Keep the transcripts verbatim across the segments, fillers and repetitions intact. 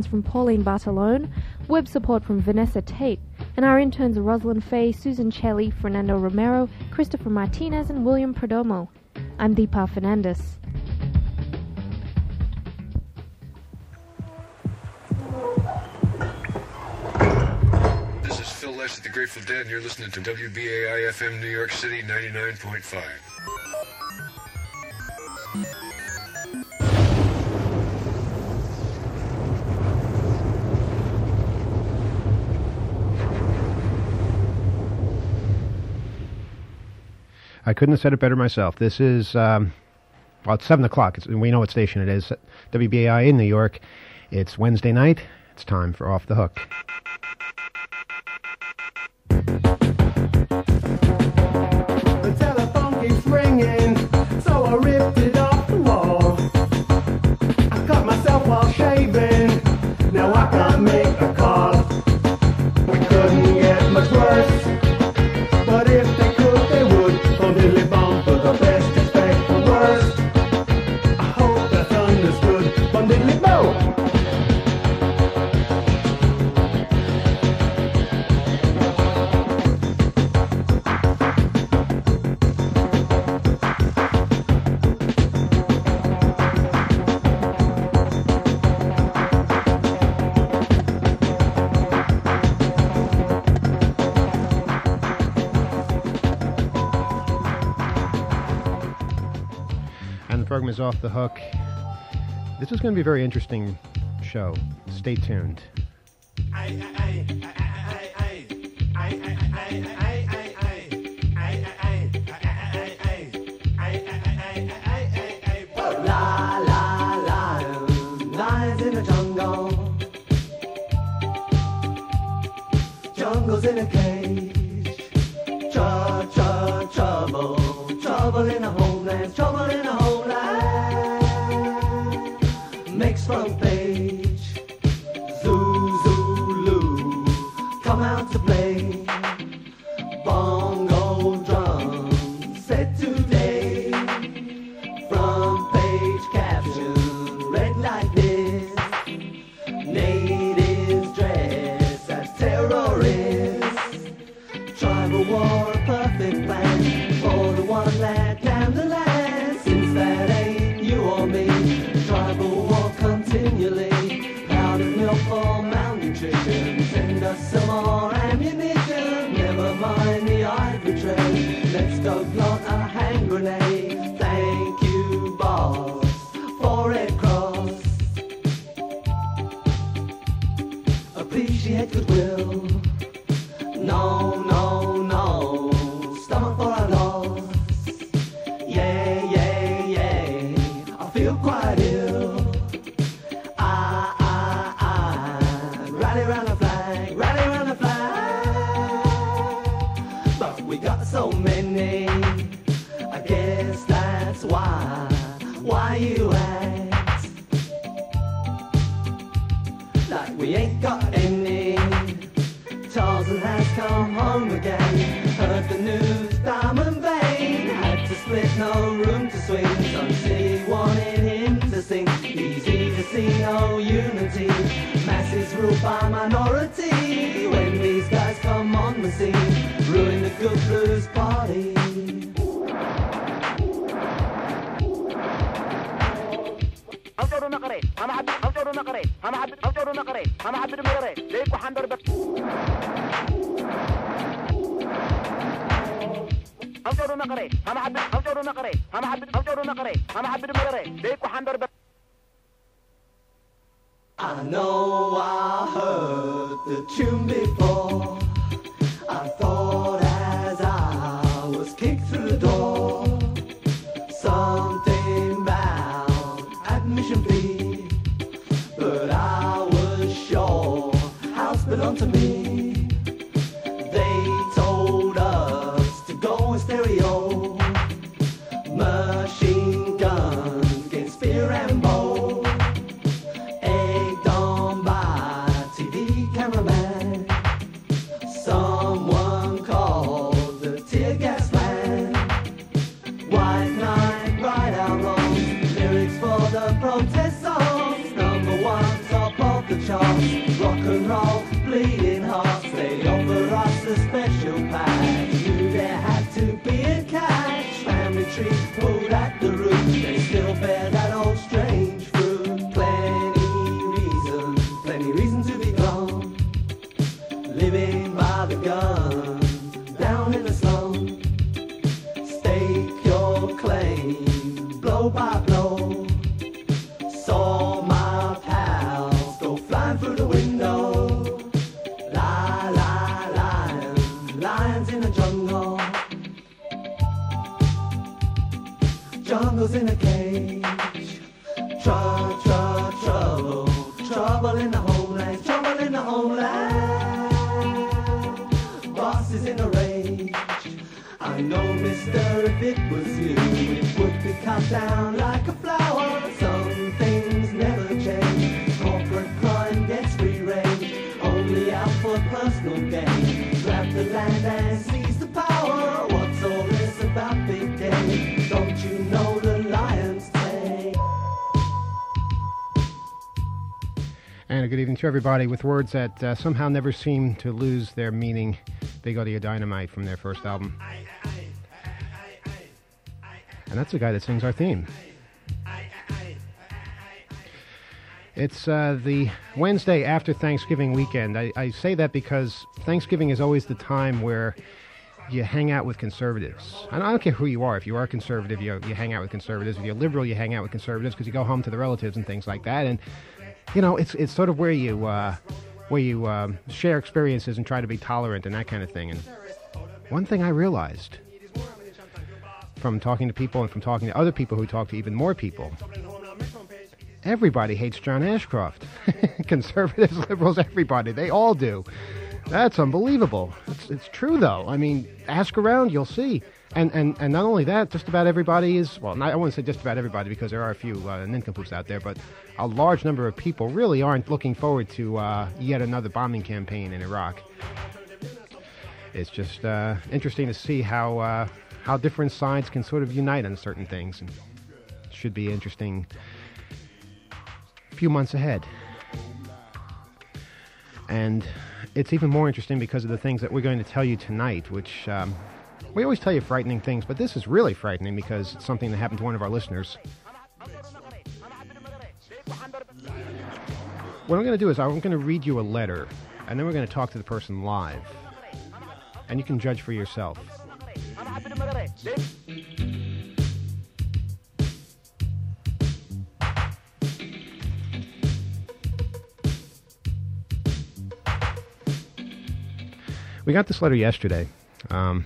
from Pauline Bartolone, web support from Vanessa Tate, and our interns are Rosalind Fay, Susan Chelly, Fernando Romero, Christopher Martinez, and William Perdomo. I'm Deepa Fernandez. This is Phil Lesh at the Grateful Dead, and you're listening to W B A I F M New York City ninety-nine point five. I couldn't have said it better myself. This is, um, well, it's seven o'clock. It's, we know what station it is. W B A I in New York. It's Wednesday night. It's time for Off the Hook. The telephone keeps ringing, so I ripped it off the wall. I cut myself while shaving, now I can't make a call. We couldn't get much worse, but if they could, they would. Bum diddly bum for the best, expect the worst. I hope that's understood. Bum diddly bum. Program is Off the Hook. This is going to be a very interesting show. Stay tuned. La la lion lies in a jungle. Jungle's in a cage. Cha cha trouble, trouble in a homeland, trouble in a homeland. Makes front page. Zoo Zulu, come out to play. Bongo drum set today. Front page caption read like this: natives dress as terrorists. Tribal war, a perfect plan for the one that can the land. Since that ain't you or me, tribal war continually. Out of milk for malnutrition, send us some more ammunition. Never mind the ivory tray, let's go plant a hand grenade. Thank you, boss, for Red Cross. Appreciate goodwill. No, no, no, stomach for a loss. Yeah, yeah, yeah, I feel quite ill. I, I, I, rally round the flag, rally round the flag. But we got so many, I guess that's why, why you act like we ain't got any. Tarzan has come home again. Heard the news, Diamond Vein had to split, no room to swing. Some city wanted him to sing. Easy to see, no unity. Masses ruled by minority. When these guys come on the scene, ruin the good blues party. أوجروا نقري أنا حبيت أوجروا نقري أنا حبيت أوجروا نقري أنا حبيت مقري ليك وحندر بس أوجروا نقري أنا حبيت أوجروا نقري أنا حبيت أوجروا نقري أنا حبيت مقري ليك وحندر بس. I know I heard the tune before. I thought as I was kicked through the door, something about admission fee, but I was sure house belonged to me. They told us to go in stereo, machine guns against spear and bow, egged on by T V cameraman. Someone called the tear gas man. White night, right out wrong, lyrics for the protest songs. Number one, top of the chart. toss, rock and roll, bleeding hearts. They offer us a special patch. Knew there had to be a catch. Family tree pulled at the root. They still bear that old strange fruit. Plenty reason, plenty reason to be gone. Living by the gun, down in the slum. Stake your claim, blow by blow. Saw my pals go flying through the window. Lie, lie, lions, lions in the jungle. Jungle's in a cage. Tr, tr, trouble, trouble in the homeland, trouble in the homeland. Boss is in a rage. I know, mister, if it was you, it would be cut down like a flower. Some things never change. Corporate crime gets free range, only out for personal gain. Grab the land and seize the power. What's all this about big day? Don't you know the lions take? And a good evening to everybody. With words that uh, somehow never seem to lose their meaning, They Go to Your Dynamite from their first album. And that's the guy that sings our theme. It's uh, the Wednesday after Thanksgiving weekend. I, I say that because Thanksgiving is always the time where you hang out with conservatives. And I don't care who you are. If you are conservative, you, you hang out with conservatives. If you're liberal, you hang out with conservatives because you go home to the relatives and things like that. And, you know, it's it's sort of where you, uh, where you um, share experiences and try to be tolerant and that kind of thing. And one thing I realized from talking to people and from talking to other people who talk to even more people, everybody hates John Ashcroft. Conservatives, liberals, everybody. They all do. That's unbelievable. It's, it's true, though. I mean, ask around, you'll see. And, and and not only that, just about everybody is, well, not, I wouldn't say just about everybody because there are a few uh, nincompoops out there, but a large number of people really aren't looking forward to uh, yet another bombing campaign in Iraq. It's just uh, interesting to see how uh, how different sides can sort of unite on certain things. And it should be interesting few months ahead. And it's even more interesting because of the things that we're going to tell you tonight, which um, we always tell you frightening things, but this is really frightening because it's something that happened to one of our listeners. What I'm going to do is I'm going to read you a letter, and then we're going to talk to the person live. And you can judge for yourself. We got this letter yesterday um,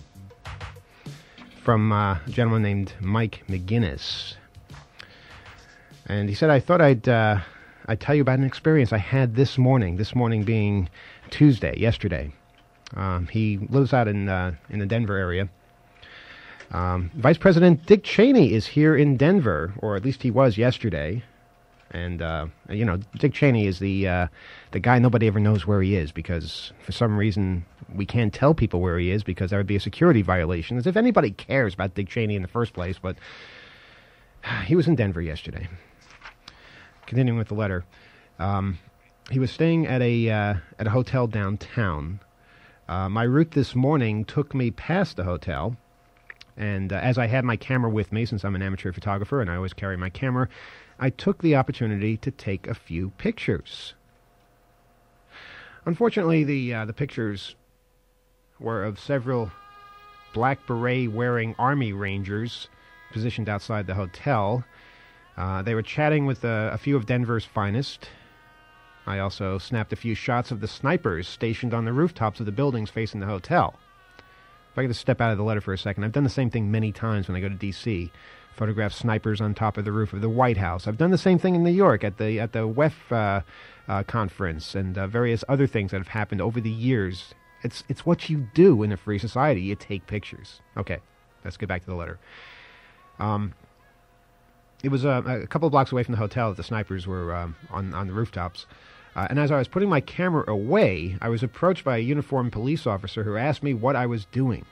from uh, a gentleman named Mike McGinnis. And he said, I thought I'd, uh, I'd tell you about an experience I had this morning, this morning being Tuesday, yesterday. Um, he lives out in, uh, in the Denver area. Um, Vice President Dick Cheney is here in Denver, or at least he was yesterday. And, uh, you know, Dick Cheney is the uh, the guy nobody ever knows where he is because for some reason we can't tell people where he is because that would be a security violation, as if anybody cares about Dick Cheney in the first place. But he was in Denver yesterday. Continuing with the letter, um, he was staying at a uh, at a hotel downtown. Uh, my route this morning took me past the hotel, and uh, as I had my camera with me, since I'm an amateur photographer and I always carry my camera, I took the opportunity to take a few pictures. Unfortunately, the uh, the pictures were of several black beret-wearing Army Rangers positioned outside the hotel. Uh, they were chatting with uh, a few of Denver's finest. I also snapped a few shots of the snipers stationed on the rooftops of the buildings facing the hotel. If I could just step out of the letter for a second, I've done the same thing many times when I go to D C Photograph snipers on top of the roof of the White House. I've done the same thing in New York at the at the W E F uh, uh, conference and uh, various other things that have happened over the years. It's it's what you do in a free society. You take pictures. Okay, let's get back to the letter. Um, it was uh, a couple of blocks away from the hotel that the snipers were um, on on the rooftops. Uh, and as I was putting my camera away, I was approached by a uniformed police officer who asked me what I was doing.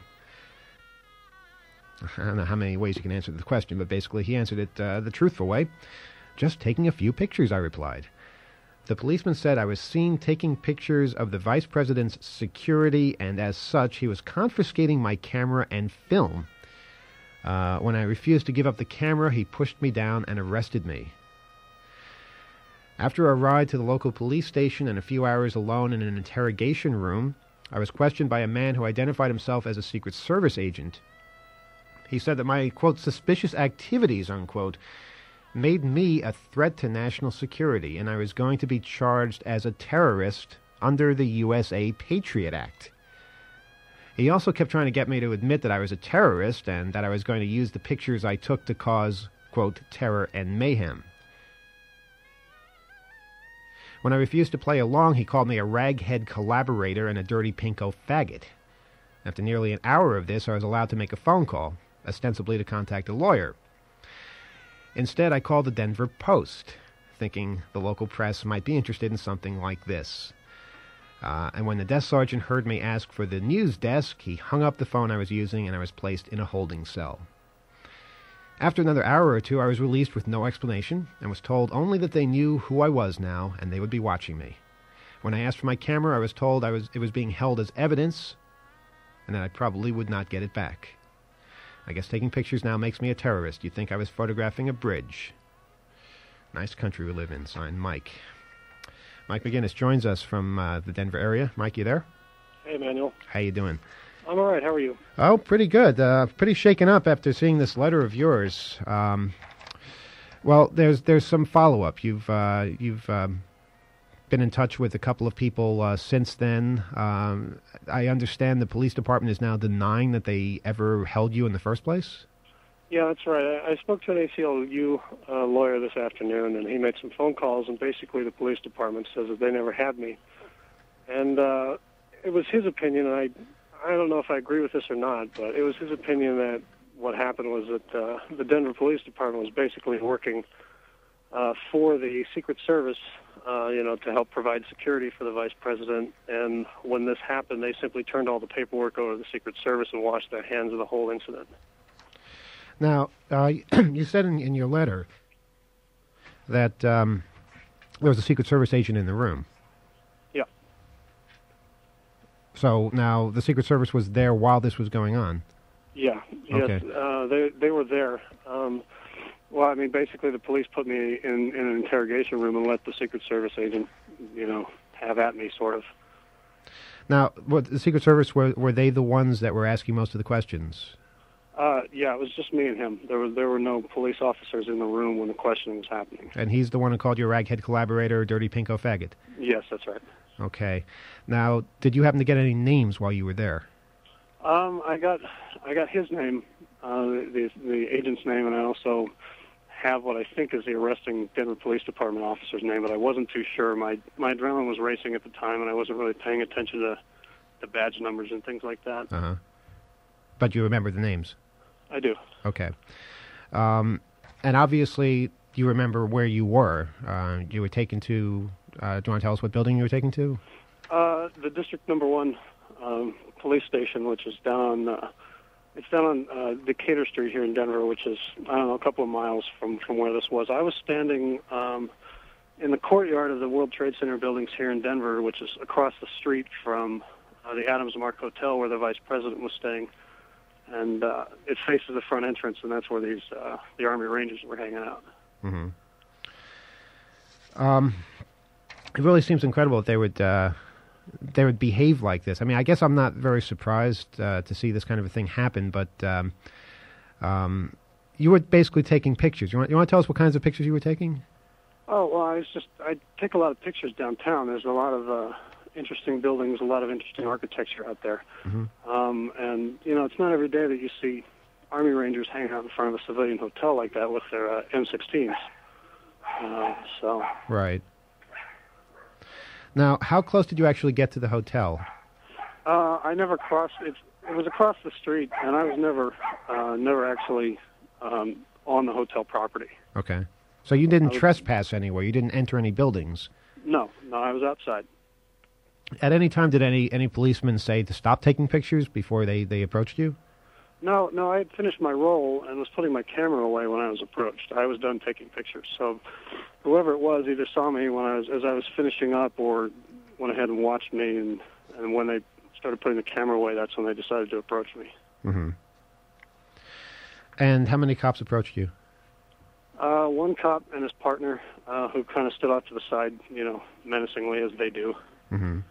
I don't know how many ways you can answer the question, but basically he answered it uh, the truthful way. Just taking a few pictures, I replied. The policeman said I was seen taking pictures of the vice president's security, and as such, he was confiscating my camera and film. Uh, when I refused to give up the camera, he pushed me down and arrested me. After a ride to the local police station and a few hours alone in an interrogation room, I was questioned by a man who identified himself as a Secret Service agent. He said that my, quote, suspicious activities, unquote, made me a threat to national security, and I was going to be charged as a terrorist under the U S A Patriot Act. He also kept trying to get me to admit that I was a terrorist and that I was going to use the pictures I took to cause, quote, terror and mayhem. When I refused to play along, he called me a raghead collaborator and a dirty pinko faggot. After nearly an hour of this, I was allowed to make a phone call, ostensibly to contact a lawyer. Instead, I called the Denver Post, thinking the local press might be interested in something like this. Uh, and when the desk sergeant heard me ask for the news desk, he hung up the phone I was using, and I was placed in a holding cell. After another hour or two, I was released with no explanation, and was told only that they knew who I was now, and they would be watching me. When I asked for my camera, I was told I was it was being held as evidence, and that I probably would not get it back. I guess taking pictures now makes me a terrorist. You'd think I was photographing a bridge. Nice country we live in, signed Mike. Mike McGinnis joins us from uh, the Denver area. Mike, you there? Hey, Manuel. How you doing? I'm all right. How are you? Oh, pretty good. Uh, pretty shaken up after seeing this letter of yours. Um, well, there's there's some follow-up. You've, uh, you've um, been in touch with a couple of people uh, since then. Um, I understand the police department is now denying that they ever held you in the first place? Yeah, that's right. I, I spoke to an A C L U uh, lawyer this afternoon, and he made some phone calls, and basically the police department says that they never had me. And uh, it was his opinion, and I, I don't know if I agree with this or not, but it was his opinion that what happened was that uh, the Denver Police Department was basically working uh, for the Secret Service, uh, you know, to help provide security for the vice president. And when this happened, they simply turned all the paperwork over to the Secret Service and washed their hands of the whole incident. Now, uh, you said in, in your letter that um, there was a Secret Service agent in the room. Yeah. So now the Secret Service was there while this was going on? Yeah. Yes, okay. uh, they they were there. Um, well, I mean, basically the police put me in, in an interrogation room and let the Secret Service agent, you know, have at me, sort of. Now, what, the Secret Service, were, were they the ones that were asking most of the questions? Uh, yeah, it was just me and him. There were there were no police officers in the room when the questioning was happening. And he's the one who called you a raghead collaborator, dirty pinko faggot? Yes, that's right. Okay. Now, did you happen to get any names while you were there? Um, I got I got his name, uh, the the agent's name, and I also have what I think is the arresting Denver Police Department officer's name, but I wasn't too sure. My my adrenaline was racing at the time, and I wasn't really paying attention to the badge numbers and things like that. Uh-huh. But you remember the names? I do. Okay. Um, and obviously, you remember where you were. Uh, you were taken to, uh, do you want to tell us what building you were taken to? Uh, the District Number One um, police station, which is down on, uh, it's down on uh, Decatur Street here in Denver, which is, I don't know, a couple of miles from, from where this was. I was standing um, in the courtyard of the World Trade Center buildings here in Denver, which is across the street from uh, the Adams Mark Hotel where the Vice President was staying. And uh, it faces the front entrance, and that's where these uh, the Army Rangers were hanging out. Mm-hmm. Um, it really seems incredible that they would uh, they would behave like this. I mean, I guess I'm not very surprised uh, to see this kind of a thing happen, but um, um, you were basically taking pictures. You want you want to tell us what kinds of pictures you were taking? Oh well, I was just I take a lot of pictures downtown. There's a lot of uh, interesting buildings, a lot of interesting architecture out there. Mm-hmm. Um, and, you know, it's not every day that you see Army Rangers hanging out in front of a civilian hotel like that with their uh, M sixteens. Uh, so. Right. Now, how close did you actually get to the hotel? Uh, I never crossed, it, it was across the street, and I was never, uh, never actually um, on the hotel property. Okay. So you didn't was, trespass anywhere? You didn't enter any buildings? No, no, I was outside. At any time, did any, any policemen say to stop taking pictures before they, they approached you? No, no, I had finished my roll and was putting my camera away when I was approached. I was done taking pictures. So whoever it was either saw me when I was as I was finishing up or went ahead and watched me, and, and when they started putting the camera away, that's when they decided to approach me. Mm-hmm. And how many cops approached you? Uh, one cop and his partner, uh, who kind of stood off to the side, you know, menacingly as they do. Mm-hmm.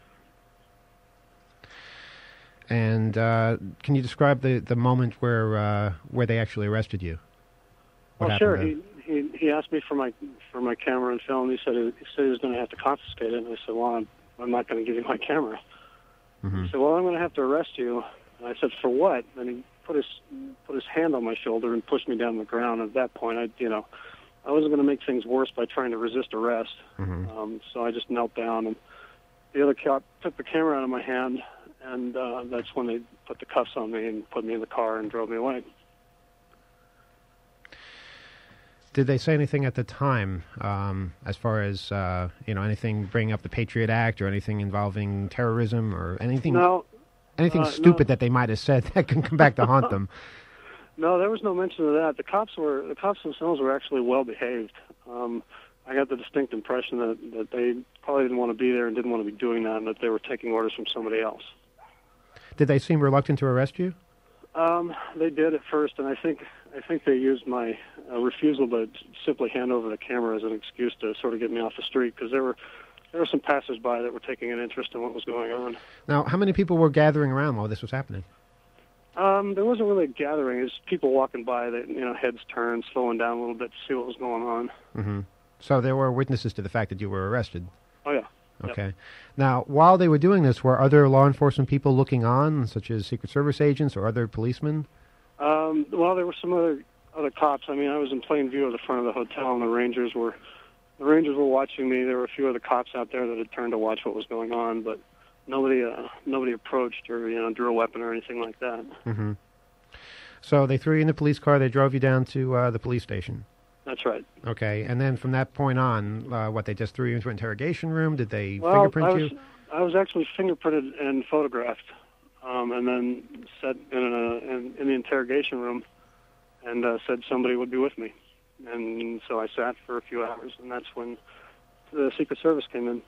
And uh, can you describe the, the moment where uh, where they actually arrested you? What Well, sure. happened He, he he asked me for my for my camera and film. He said he said he was going to have to confiscate it, and I said, "Well, I'm I'm not going to give you my camera." Mm-hmm. He said, "Well, I'm going to have to arrest you." And I said, "For what?" And he put his put his hand on my shoulder and pushed me down the ground. At that point, I you know I wasn't going to make things worse by trying to resist arrest. Mm-hmm. Um, so I just knelt down, and the other cop took the camera out of my hand, and uh, that's when they put the cuffs on me and put me in the car and drove me away. Did they say anything at the time, um, as far as uh, you know, anything bringing up the Patriot Act or anything involving terrorism or anything? No, anything uh, stupid no. that they might have said that can come back to haunt them? No, there was no mention of that. The cops were the cops themselves were actually well behaved. Um, I got the distinct impression that, that they probably didn't want to be there and didn't want to be doing that, and that they were taking orders from somebody else. Did they seem reluctant to arrest you? Um, they did at first, and I think I think they used my uh, refusal to simply hand over the camera as an excuse to sort of get me off the street, because there were there were some passersby that were taking an interest in what was going on. Now, how many people were gathering around while this was happening? Um, there wasn't really a gathering. It was people walking by, that you know, heads turned, slowing down a little bit to see what was going on. Mm-hmm. So there were witnesses to the fact that you were arrested. Oh yeah. Okay. Yep. Now, while they were doing this, were other law enforcement people looking on, such as Secret Service agents or other policemen? Um, well, there were some other other cops. I mean, I was in plain view of the front of the hotel, and the Rangers were the Rangers were watching me. There were a few other cops out there that had turned to watch what was going on, but nobody uh, nobody approached or you know drew a weapon or anything like that. Mm-hmm. So they threw you in the police car. They drove you down to uh, the police station. That's right. Okay, and then from that point on, uh, what, they just threw you into an interrogation room? Did they Well, fingerprint I was, you? I was actually fingerprinted and photographed, um, and then set in, a, in, in the interrogation room, and uh, said somebody would be with me. And so I sat for a few hours, and that's when the Secret Service came in.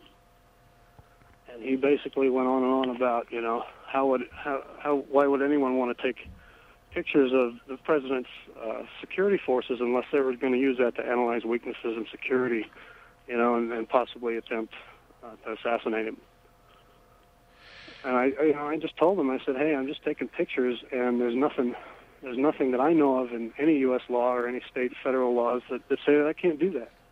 And he basically went on and on about, you know, how would how, how why would anyone want to take pictures of the president's uh, security forces unless they were going to use that to analyze weaknesses in security, you know, and, and possibly attempt uh, to assassinate him. And I, I, you know, I just told him, I said, hey, I'm just taking pictures, and there's nothing, there's nothing that I know of in any U S law or any state, federal laws that, that say that I can't do that.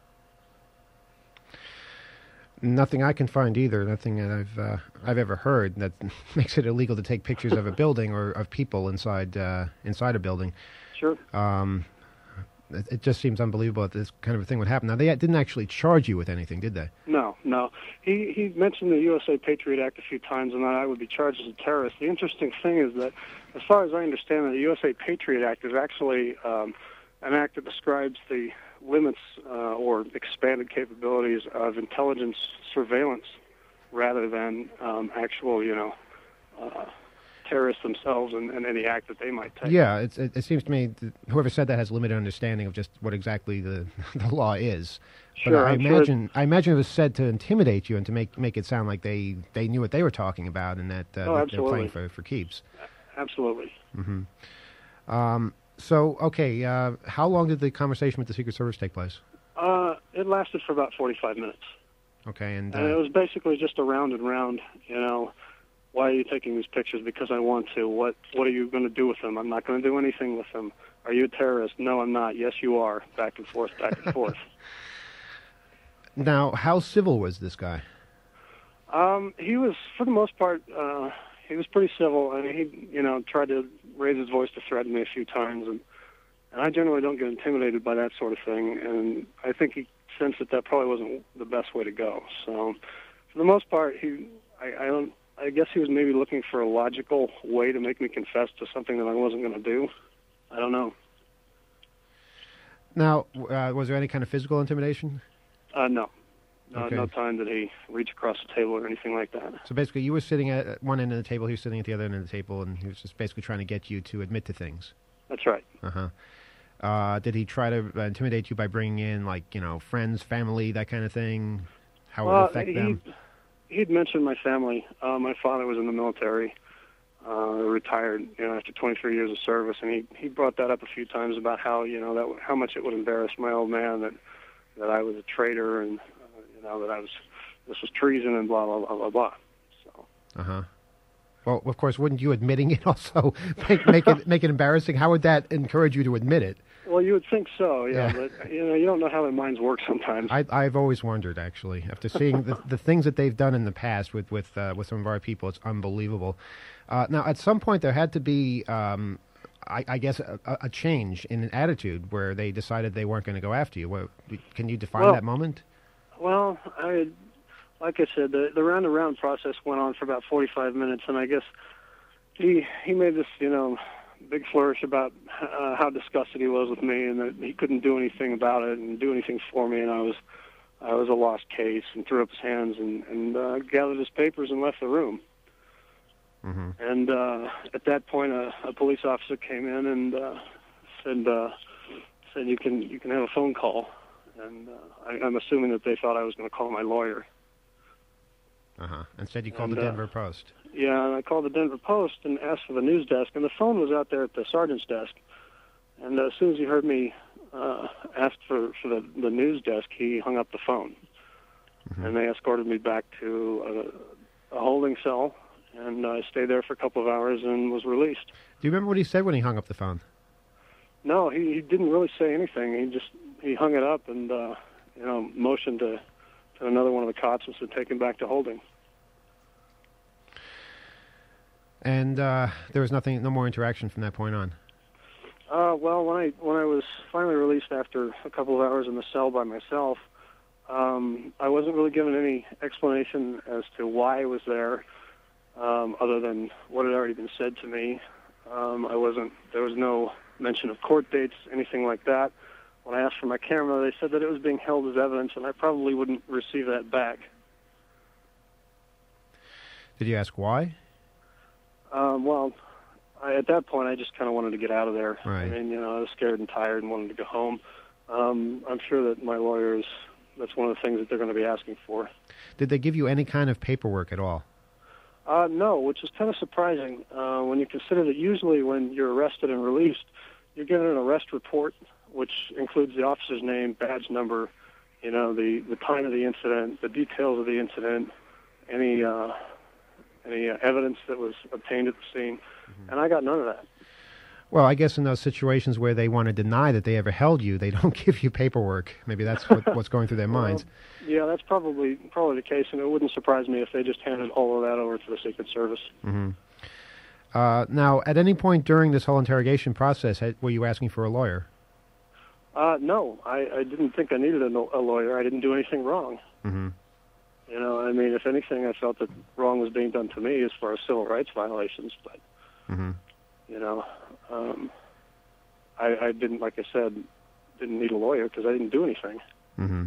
Nothing I can find either. Nothing that I've uh, I've ever heard that makes it illegal to take pictures of a building or of people inside uh, inside a building. Sure. Um, it, it just seems unbelievable that this kind of a thing would happen. Now, they didn't actually charge you with anything, did they? No, no. He he mentioned the U S A Patriot Act a few times, and that I would be charged as a terrorist. The interesting thing is that, as far as I understand it, the U S A Patriot Act is actually um, an act that describes the limits uh, or expanded capabilities of intelligence surveillance rather than um, actual, you know, uh, terrorists themselves and, and any act that they might take. Yeah, it's, it, it seems to me that whoever said that has limited understanding of just what exactly the the law is. Sure, but I I'm sure imagine I imagine it was said to intimidate you and to make make it sound like they, they knew what they were talking about and that, uh, Oh, that they were playing absolutely. for, for keeps. Absolutely. Mm-hmm. Um, so, okay, uh, how long did the conversation with the Secret Service take place? Uh, it lasted for about forty-five minutes. Okay, and, And it uh, was basically just a round and round, you know, why are you taking these pictures? Because I want to. What What are you going to do with them? I'm not going to do anything with them. Are you a terrorist? No, I'm not. Yes, you are. Back and forth, back and forth. now, how civil was this guy? Um, he was, for the most part, uh, he was pretty civil, and he, you know, tried to raise his voice to threaten me a few times, and, and I generally don't get intimidated by that sort of thing, and I think he sensed that that probably wasn't the best way to go. So, for the most part, he, I, I don't, I guess he was maybe looking for a logical way to make me confess to something that I wasn't going to do. I don't know. Now, uh, was there any kind of physical intimidation? Uh, no, No, Okay. no time did he reach across the table or anything like that. So basically, you were sitting at one end of the table, he was sitting at the other end of the table, and he was just basically trying to get you to admit to things. That's right. Uh-huh. Uh, did he try to uh, intimidate you by bringing in, like, you know, friends, family, that kind of thing? How it Well, would affect he, them? he'd mentioned my family. Uh, my father was in the military, uh, retired, you know, after twenty-three years of service, and he he brought that up a few times about how, you know, that how much it would embarrass my old man that that I was a traitor and uh, you know that I was this was treason and blah blah blah blah blah. So. Uh-huh. Well, of course, wouldn't you admitting it also make, make it make it embarrassing? How would that encourage you to admit it? Well, you would think so, yeah, Yeah. but you know, you don't know how their minds work sometimes. I, I've always wondered, actually, after seeing the, the things that they've done in the past with with uh, with some of our people, it's unbelievable. Uh, now, at some point, there had to be, um, I, I guess, a, a change in an attitude where they decided they weren't going to go after you. What, can you define Well- that moment? Well, I, like I said, the the round and round process went on for about forty-five minutes, and I guess he he made this, you know, big flourish about uh, how disgusted he was with me, and that he couldn't do anything about it and do anything for me, and I was I was a lost case, and threw up his hands and and uh, gathered his papers and left the room. Mm-hmm. And uh, at that point, a, a police officer came in and uh, said uh, said you can you can have a phone call. And uh, I, I'm assuming that they thought I was going to call my lawyer. Uh-huh. Instead, you called And, the uh, Denver Post. Yeah, and I called the Denver Post and asked for the news desk, and the phone was out there at the sergeant's desk. And uh, as soon as he heard me uh, ask for, for the, the news desk, he hung up the phone. Mm-hmm. And they escorted me back to a, a holding cell, and I stayed there for a couple of hours and was released. Do you remember what he said when he hung up the phone? No, he, he didn't really say anything. He just he hung it up and uh, you know motioned to, to another one of the cops and said take him back to holding. And uh, there was nothing, no more interaction from that point on. Uh, well, when I when I was finally released after a couple of hours in the cell by myself, um, I wasn't really given any explanation as to why I was there, um, other than what had already been said to me. Um, I wasn't. There was no mention of court dates, anything like that. When I asked for my camera, they said that it was being held as evidence, and I probably wouldn't receive that back. Did you ask why? Um, well, I, at that point, I just kind of wanted to get out of there. Right. I mean, you know, I was scared and tired and wanted to go home. Um, I'm sure that my lawyers, that's one of the things that they're going to be asking for. Did they give you any kind of paperwork at all? Uh, no, which is kind of surprising uh, when you consider that usually when you're arrested and released, you're given an arrest report, which includes the officer's name, badge number, you know, the, the time of the incident, the details of the incident, any uh, any uh, evidence that was obtained at the scene, mm-hmm. and I got none of that. Well, I guess in those situations where they want to deny that they ever held you, they don't give you paperwork. Maybe that's what, what's going through their minds. Well, yeah, that's probably probably the case, and it wouldn't surprise me if they just handed all of that over to the Secret Service. Mm-hmm. Uh, now, at any point during this whole interrogation process, had, were you asking for a lawyer? Uh, no, I, I didn't think I needed a, a lawyer. I didn't do anything wrong. Mm-hmm. You know, I mean, if anything, I felt that wrong was being done to me as far as civil rights violations, but, mm-hmm. you know, um, I, I didn't, like I said, didn't need a lawyer because I didn't do anything. Mm-hmm.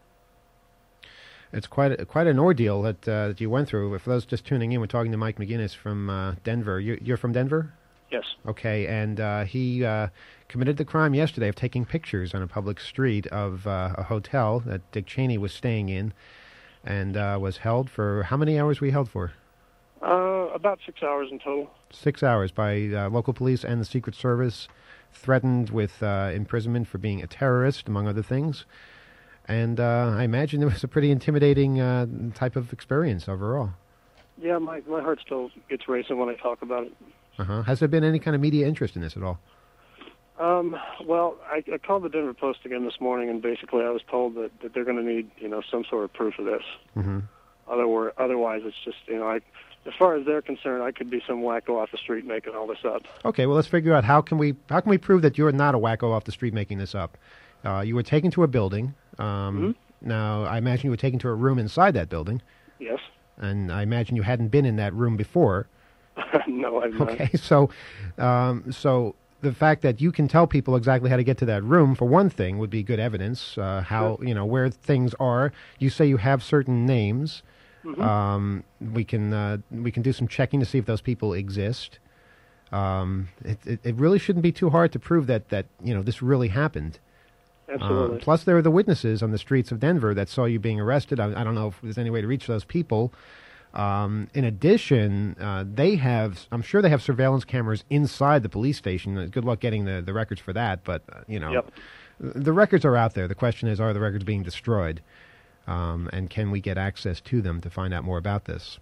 It's quite a, quite an ordeal that, uh, that you went through. For those just tuning in, we're talking to Mike McGinnis from uh, Denver. You, you're from Denver? Yes. Okay, and uh, he uh, committed the crime yesterday of taking pictures on a public street of uh, a hotel that Dick Cheney was staying in, and uh, was held for, how many hours were you held for? Uh, about six hours in total. Six hours by uh, local police and the Secret Service, threatened with uh, imprisonment for being a terrorist, among other things. And uh, I imagine it was a pretty intimidating uh, type of experience overall. Yeah, my, my heart still gets racing when I talk about it. Uh-huh. Has there been any kind of media interest in this at all? Um, well, I, I called the Denver Post again this morning, and basically I was told that, that they're going to need, you know, some sort of proof of this. Mm-hmm. Otherwise, otherwise, it's just, you know, I, as far as they're concerned, I could be some wacko off the street making all this up. Okay, well, let's figure out how can we how can we prove that you're not a wacko off the street making this up. Uh, you were taken to a building. Um, mm-hmm. Now, I imagine you were taken to a room inside that building. Yes. And I imagine you hadn't been in that room before. No, I've not. Okay, so, um, so the fact that you can tell people exactly how to get to that room, for one thing, would be good evidence. Uh, how you know where things are. You say you have certain names. Mhm. Um, we can uh, we can do some checking to see if those people exist. Um, it, it it really shouldn't be too hard to prove that that you know this really happened. Absolutely. Uh, plus, there are the witnesses on the streets of Denver that saw you being arrested. I, I don't know if there's any way to reach those people. Um, in addition, uh, they have, I'm sure they have surveillance cameras inside the police station. Uh, Good luck getting the, the records for that, but, uh, you know, Yep. the records are out there. The question is, are the records being destroyed? Um, and can we get access to them to find out more about this?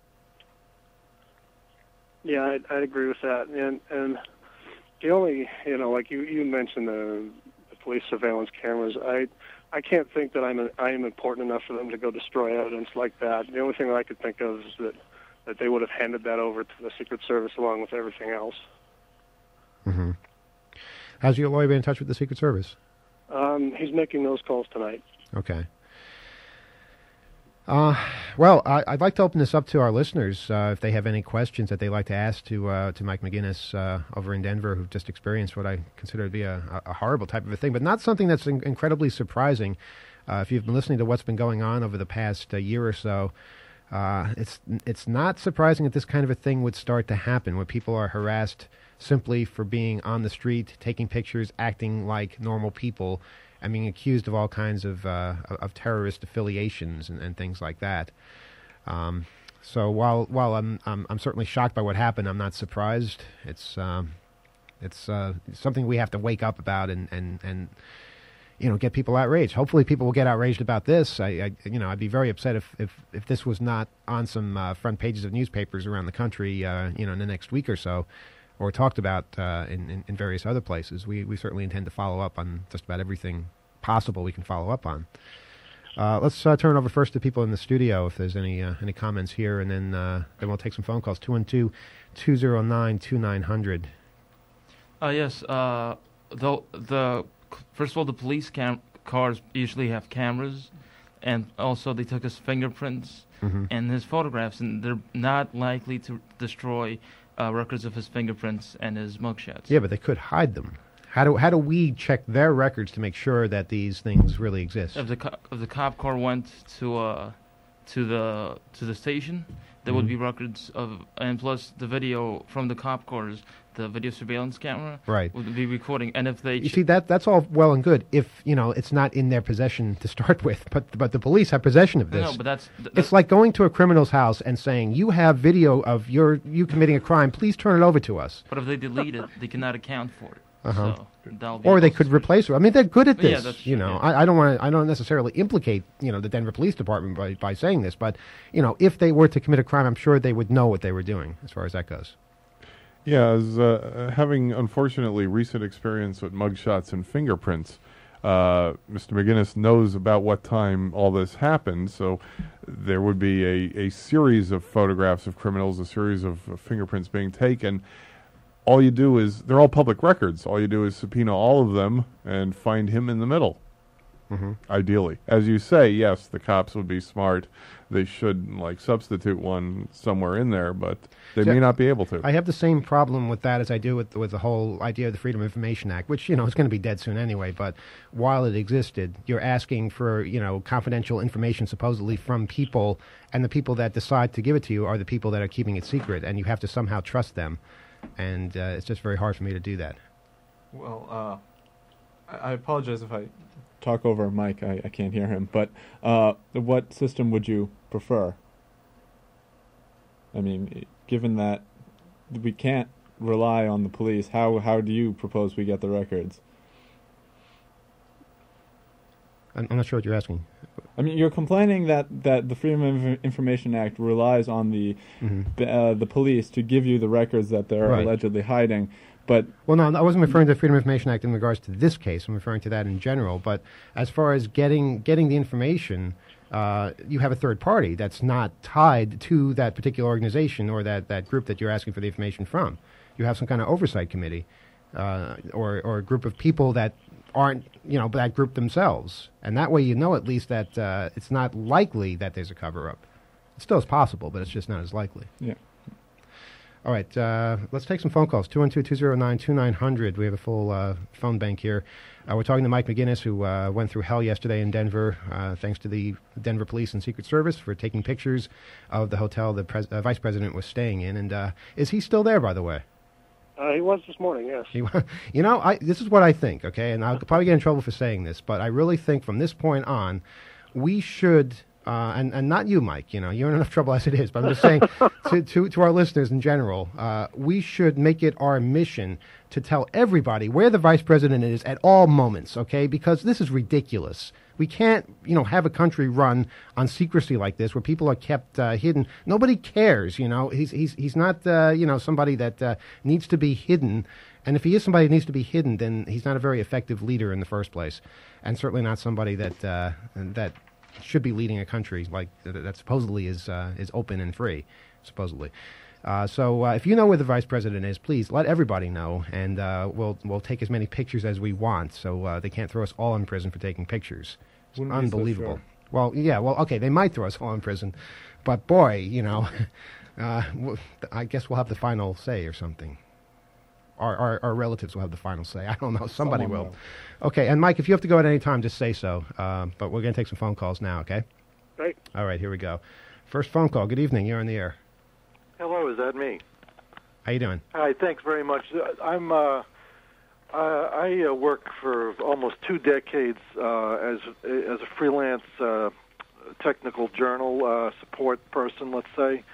Yeah, I'd, I'd agree with that. And and the only, you know, like you, you mentioned the, the police surveillance cameras. I I can't think that I'm a, I am important enough for them to go destroy evidence like that. The only thing that I could think of is that, that they would have handed that over to the Secret Service along with everything else. Mm-hmm. Has your lawyer been in touch with the Secret Service? Um, he's making those calls tonight. Okay. Uh, well, I, I'd like to open this up to our listeners uh, if they have any questions that they'd like to ask to uh, to Mike McGinnis uh, over in Denver, who've just experienced what I consider to be a, a horrible type of a thing, but not something that's in- incredibly surprising. Uh, if you've been listening to what's been going on over the past uh, year or so, uh, it's it's not surprising that this kind of a thing would start to happen, where people are harassed simply for being on the street, taking pictures, acting like normal people, and being accused of all kinds of uh, of terrorist affiliations and, and things like that. Um, so while while I'm, I'm I'm certainly shocked by what happened, I'm not surprised. It's um, it's uh, something we have to wake up about and, and, and you know get people outraged. Hopefully, people will get outraged about this. I, I you know I'd be very upset if if, if this was not on some uh, front pages of newspapers around the country. Uh, you know, in the next week or so. Or talked about uh, in, in, in various other places. We we certainly intend to follow up on just about everything possible we can follow up on. Uh, let's uh, turn it over first to people in the studio if there's any uh, any comments here, and then uh, then we'll take some phone calls. two one two, two zero nine, two nine zero zero. Uh, yes. Uh, the the first of all, the police cam- cars usually have cameras, and also they took his fingerprints Mm-hmm. and his photographs, and they're not likely to destroy Uh, records of his fingerprints and his mugshots. Yeah, but they could hide them. How do how do we check their records to make sure that these things really exist? If the co- if the cop car went to uh to the to the station, there would Mhm. be records of, and plus the video from the cop cars, the video surveillance camera, Right. would be recording. And if they You ch- see, that that's all well and good if you know it's not in their possession to start with, but but the police have possession of no, this. no, but that's, th- It's that's like going to a criminal's house and saying, "You have video of your you committing a crime. Please turn it over to us." but if they delete it, they cannot account for it. Uh-huh. So that'll be Or they also could suspicious. replace her. I mean, they're good at Yeah, this. that's you true, know, yeah. I, I don't want to. I don't necessarily implicate you know the Denver Police Department by, by saying this, but you know, if they were to commit a crime, I'm sure they would know what they were doing as far as that goes. Yeah, as uh, having unfortunately recent experience with mugshots and fingerprints, uh, Mister McGinnis knows about what time all this happened, so there would be a, a series of photographs of criminals, a series of uh, fingerprints being taken. All you do is, they're all public records, all you do is subpoena all of them and find him in the middle, Mm-hmm. ideally. As you say, yes, the cops would be smart. They should, like, substitute one somewhere in there, but they So may not be able to. I have the same problem with that as I do with with the whole idea of the Freedom of Information Act, which you know is going to be dead soon anyway. But while it existed, you're asking for you know confidential information supposedly from people, and the people that decide to give it to you are the people that are keeping it secret, and you have to somehow trust them. And uh, it's just very hard for me to do that. Well, uh, I, I apologize if I talk over Mike. I, I can't hear him. But uh, what system would you prefer? I mean, given that we can't rely on the police, how how do you propose we get the records? I'm, I'm not sure what you're asking. I mean, you're complaining that, that the Freedom of Inf- Information Act relies on the Mm-hmm. b- uh, the police to give you the records that they're Right. allegedly hiding, but Well, no, I wasn't referring to the Freedom of Information Act in regards to this case. I'm referring to that in general. But as far as getting getting the information, uh, you have a third party that's not tied to that particular organization or that, that group that you're asking for the information from. You have some kind of oversight committee uh, or, or a group of people that aren't, you know, that group themselves. And that way you know at least that uh, it's not likely that there's a cover-up. It still is possible, but it's just not as likely. yeah. All right, uh, let's take some phone calls. two one two, two zero nine, two nine zero zero. We have a full uh, phone bank here. Uh, we're talking to Mike McGinnis, who uh, went through hell yesterday in Denver, uh, thanks to the Denver Police and Secret Service for taking pictures of the hotel the pres- uh, Vice President was staying in. And uh, is he still there, by the way? Uh, he was this morning, yes. He, you know, I, this is what I think, okay? And I'll probably get in trouble for saying this, but I really think from this point on, we should... Uh, and, and not you, Mike, you know, you're in enough trouble as it is, but I'm just saying to, to, to our listeners in general, uh, we should make it our mission to tell everybody where the vice president is at all moments, okay? Because this is ridiculous. We can't, you know, have a country run on secrecy like this where people are kept uh, hidden. Nobody cares, you know. He's, he's, he's not, uh, you know, somebody that uh, needs to be hidden. And if he is somebody that needs to be hidden, then he's not a very effective leader in the first place. And certainly not somebody that uh, that... should be leading a country like that, that supposedly is uh, is open and free, supposedly. Uh, so uh, if you know where the vice president is, please let everybody know, and uh, we'll we'll take as many pictures as we want, so uh, they can't throw us all in prison for taking pictures. It's Wouldn't be so unbelievable. sure. Well, yeah, well, okay, they might throw us all in prison, but boy, you know, uh, w- I guess we'll have the final say or something. Our, our, our relatives will have the final say. I don't know. Somebody Someone will. will. Okay, and Mike, if you have to go at any time, just say so. Uh, but we're going to take some phone calls now, okay? Great. All right, here we go. First phone call. Good evening. You're on the air. Hello, is that me? How you doing? Hi, thanks very much. Uh, I'm uh, uh, I uh, work for almost two decades uh, as as a freelance uh, technical journal uh, support person, let's say.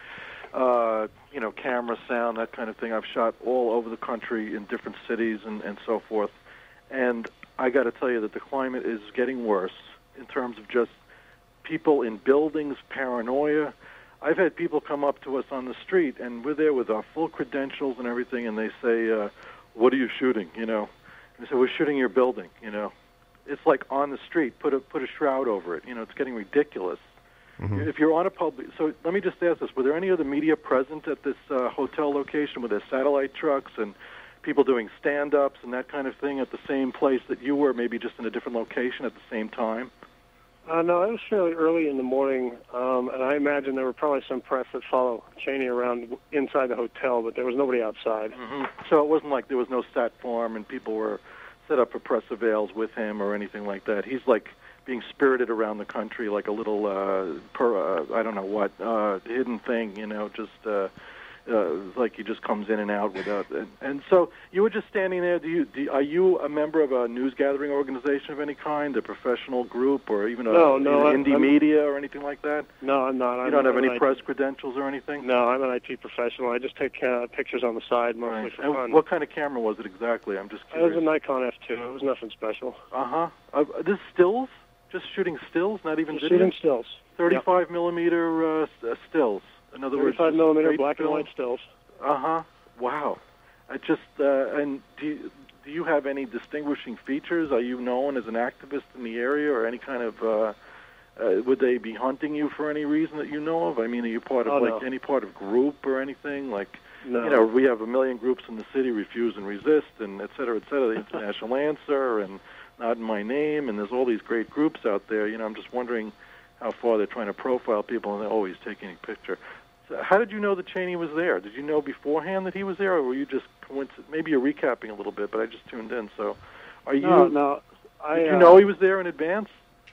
Uh, you know, camera, sound, that kind of thing. I've shot all over the country in different cities and, and so forth. And I got to tell you that the climate is getting worse in terms of just people in buildings, paranoia. I've had people come up to us on the street, and we're there with our full credentials and everything, and they say, uh, what are you shooting, you know? And they say, we're shooting your building, you know? It's like on the street, put a, put a shroud over it. You know, it's getting ridiculous. Mm-hmm. If you're on a public, so let me just ask this: were there any other media present at this uh, hotel location? Were there satellite trucks and people doing stand-ups and that kind of thing at the same place that you were, maybe just in a different location at the same time? Uh, no, it was fairly early in the morning, um, and I imagine there were probably some press that followed Cheney around inside the hotel, but there was nobody outside. Mm-hmm. So it wasn't like there was no sat farm and people were set up for press avails with him or anything like that. He's like being spirited around the country like a little, uh, per, uh, I don't know what, uh, hidden thing, you know, just uh, uh, like he just comes in and out without. And, and so you were just standing there. Do you, do, are you a member of a news gathering organization of any kind, a professional group, or even a no, no, an indie I'm, media or anything like that? No, I'm not. You I'm, don't have I'm any an press I T credentials or anything? No, I'm an I T professional. I just take uh, pictures on the side, mostly Right. for And fun. what kind of camera was it exactly? I'm just It was curious. a Nikon F two. It was nothing special. Uh-huh. Uh, this stills? Just shooting stills, not even Just video? shooting stills. thirty-five Yep. millimeter uh, s- uh, stills. In other words, thirty-five millimeter straight black and film? white stills. Uh-huh. Wow. I just, uh, and do you, do you have any distinguishing features? Are you known as an activist in the area or any kind of, uh, uh, would they be hunting you for any reason that you know of? I mean, are you part of, Oh, like, no. any part of group or anything? Like, No. you know, we have a million groups in the city, Refuse and Resist, and et cetera, et cetera, the International Answer, and Not in My Name, and there's all these great groups out there. You know, I'm just wondering how far they're trying to profile people, and they're always taking a picture. So how did you know that Cheney was there? Did you know beforehand that he was there, or were you just coincident? Maybe you're recapping a little bit, but I just tuned in. So, are you? No, no. I, did you uh, know he was there in advance?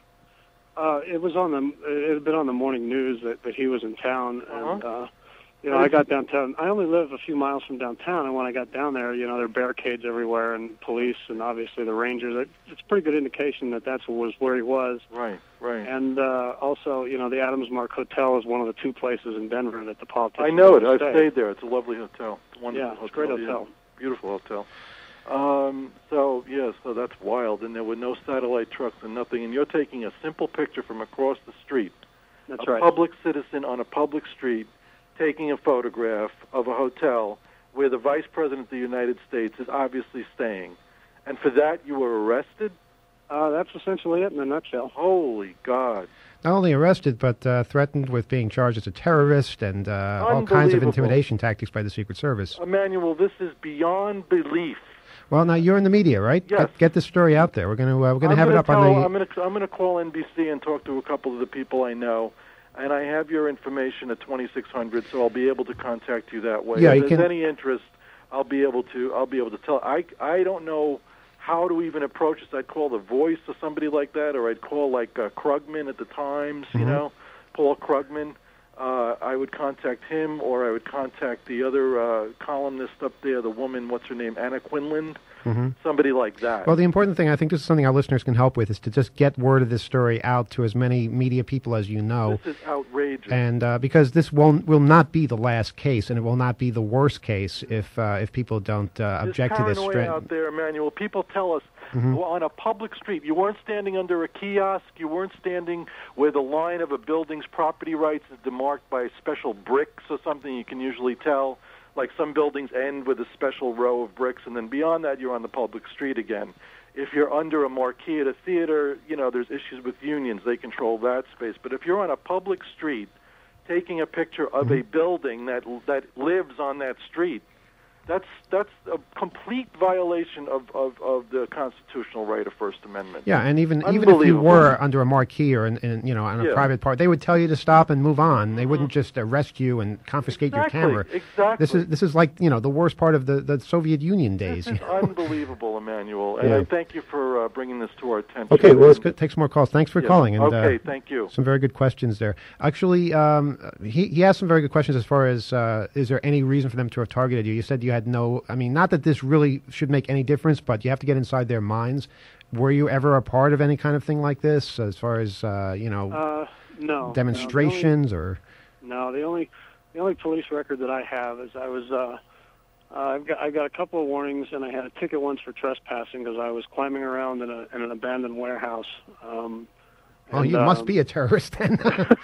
Uh, it was on the. It had been on the morning news that, that he was in town, and Uh-huh. uh, you know, I got downtown. I only live a few miles from downtown, and when I got down there, you know, there are barricades everywhere, and police, and obviously the Rangers. It, it's a pretty good indication that that's was where he was. Right, right. And uh, also, you know, the Adams Mark Hotel is one of the two places in Denver that the politicians. I know it. go to I've stay. stayed there. It's a lovely hotel. It's a wonderful Yeah, it's a hotel. great yeah. hotel. Beautiful hotel. Um, so, yeah, so that's wild. And there were no satellite trucks and nothing. And you're taking a simple picture from across the street. That's a right. public citizen on a public street taking a photograph of a hotel where the Vice President of the United States is obviously staying. And for that, you were arrested? Uh, that's essentially it in a nutshell. Holy God. Not only arrested, but uh, threatened with being charged as a terrorist and uh, all kinds of Unbelievable. intimidation tactics by the Secret Service. Emmanuel, this is beyond belief. Well, now you're in the media, right? Yes. Get, get this story out there. We're going to uh, we're going to I'm have it gonna up tell, on the. I'm going to I'm going to call N B C and talk to a couple of the people I know and I have your information at twenty-six hundred, so I'll be able to contact you that way. Yeah, if you there's can- any interest, I'll be able to. I'll be able to tell. I I don't know how to even approach this. I'd call the Voice or somebody like that, or I'd call like uh, Krugman at the Times. You Mhm. know, Paul Krugman. Uh, I would contact him, or I would contact the other uh, columnist up there, the woman, what's her name, Anna Quinlan, Mm-hmm. somebody like that. Well, the important thing, I think this is something our listeners can help with, is to just get word of this story out to as many media people as you know. This is outrageous. And uh, because this won't, will not be the last case, and it will not be the worst case if uh, if people don't uh, There's object to this. paranoia stra- out there, Emmanuel. People tell us Mhm. on a public street, you weren't standing under a kiosk, you weren't standing where the line of a building's property rights is demarked by special bricks or something. You can usually tell. Like some buildings end with a special row of bricks, and then beyond that, you're on the public street again. If you're under a marquee at a theater, you know, there's issues with unions. They control that space. But if you're on a public street taking a picture of a building that that lives on that street, that's that's a complete violation of, of, of the constitutional right of First Amendment. Yeah, and even even if you Unbelievable. were under a marquee or in, in you know on a Yeah. private part, they would tell you to stop and move on. They wouldn't just arrest you and confiscate Exactly, your camera. exactly. This is this is like you know the worst part of the, the Soviet Union days. This is unbelievable, Emmanuel. And Yeah. I thank you for uh, bringing this to our attention. Okay, well let's go, take some more calls. Thanks for Yeah. calling. And, Okay, uh, thank you. Some very good questions there. Actually, um, he he asked some very good questions as far as uh, is there any reason for them to have targeted you? You said you had no. I mean, not that this really should make any difference, but you have to get inside their minds. Were you ever a part of any kind of thing like this, as far as uh, you know, Uh, no. demonstrations or? No, the only the only police record that I have is I was uh, uh, I've got I got a couple of warnings, and I had a ticket once for trespassing because I was climbing around in, a, in an abandoned warehouse. Um, Oh, and, you must um, be a terrorist then.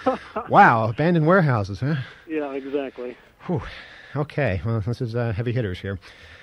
Wow, abandoned warehouses, huh? Yeah, exactly. Whew. Okay, well, this is uh, heavy hitters here.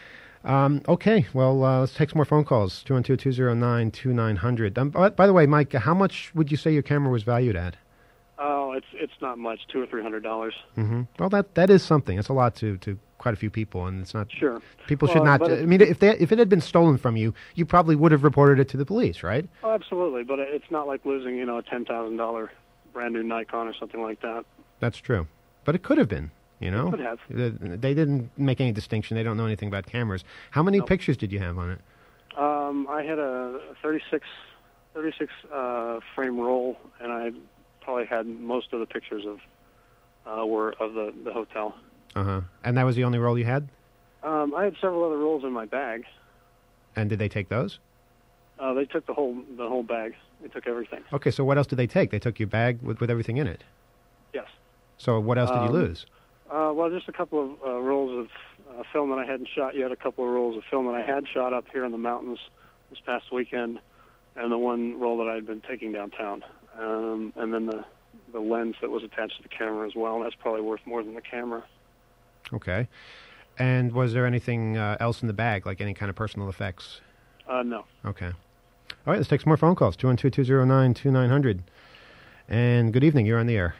Um, okay, well, uh, let's take some more phone calls. two one two, two zero nine, two nine zero zero. Um, by, by the way, Mike, how much would you say your camera was valued at? Oh, it's it's not much, two or three hundred dollars. Mm-hmm. Well, that that is something. It's a lot to, to quite a few people, and it's not. Sure. People Well, should not. but I it- mean, if they, if it had been stolen from you, you probably would have reported it to the police, right? Oh, absolutely, but it's not like losing, you know, a ten thousand dollar brand new Nikon or something like that. That's true, but it could have been. You know, could have. The- They didn't make any distinction. They don't know anything about cameras. How many pictures did you have on it? Um, I had a thirty-six, thirty-six uh, frame roll, and I probably had most of the pictures of uh, were of the, the hotel. Uh huh. And that was the only roll you had? Um, I had several other rolls in my bag. And did they take those? Uh, they took the whole the whole bag. They took everything. Okay, so what else did they take? They took your bag with, with everything in it. Yes. So what else did you Um, lose? Uh, well, just a couple of uh, rolls of uh, film that I hadn't shot yet. A couple of rolls of film that I had shot up here in the mountains this past weekend, and the one roll that I had been taking downtown. Um, and then the the lens that was attached to the camera as well. That's probably worth more than the camera. Okay. And was there anything uh, else in the bag, like any kind of personal effects? Uh, no. Okay. All right, let's take some more phone calls. two one two, two zero nine, two nine zero zero. And good evening. You're on the air.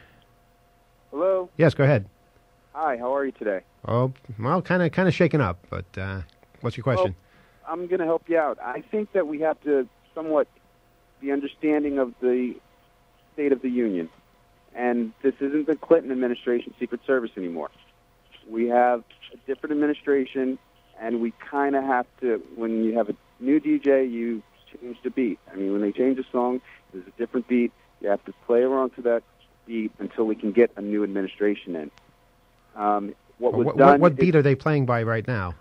Hello. Yes, go ahead. Hi. How are you today? Oh, well, kind of kind of shaken up, but uh, what's your question? Well, I'm going to help you out. I think that we have to somewhat be understanding of the State of the Union. And this isn't the Clinton administration Secret Service anymore. We have a different administration, and we kind of have to, when you have a new D J, you change the beat. I mean, when they change a song, there's a different beat. You have to play around to that beat until we can get a new administration in. Um, what was what, done what, what is- beat are they playing by right now?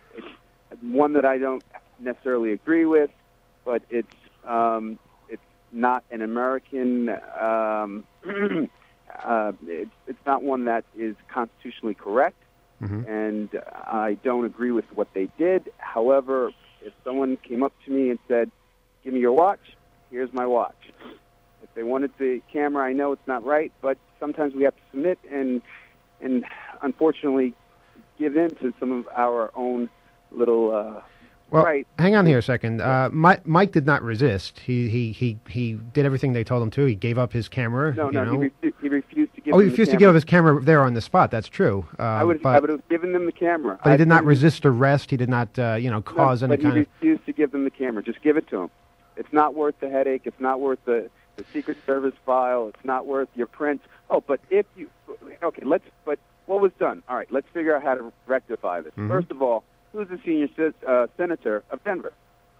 one that I don't necessarily agree with, but it's um, it's not an American. Um, uh, it's it's not one that is constitutionally correct, Mhm. and I don't agree with what they did. However, if someone came up to me and said, "Give me your watch," here's my watch. If they wanted the camera, I know it's not right, but sometimes we have to submit and and unfortunately give in to some of our own little uh, Well, right. hang on here a second. Uh, Mike, Mike did not resist. He, he he he did everything they told him to. He gave up his camera. No, you no, know? he, refu- he refused to give oh, them he the refused to camera. give up his camera there on the spot. That's true. Uh, I would, but, I would have given them the camera. but he I did not couldn't- resist arrest. He did not, uh, you know, No, cause any but kind he of. refused to give them the camera. Just give it to him. It's not worth the headache. It's not worth the, the Secret Service file. It's not worth your prints. Oh, but if you okay, let's. But what was done? All right, let's figure out how to rectify this. Mhm. First of all, who's the senior se- uh, senator of Denver?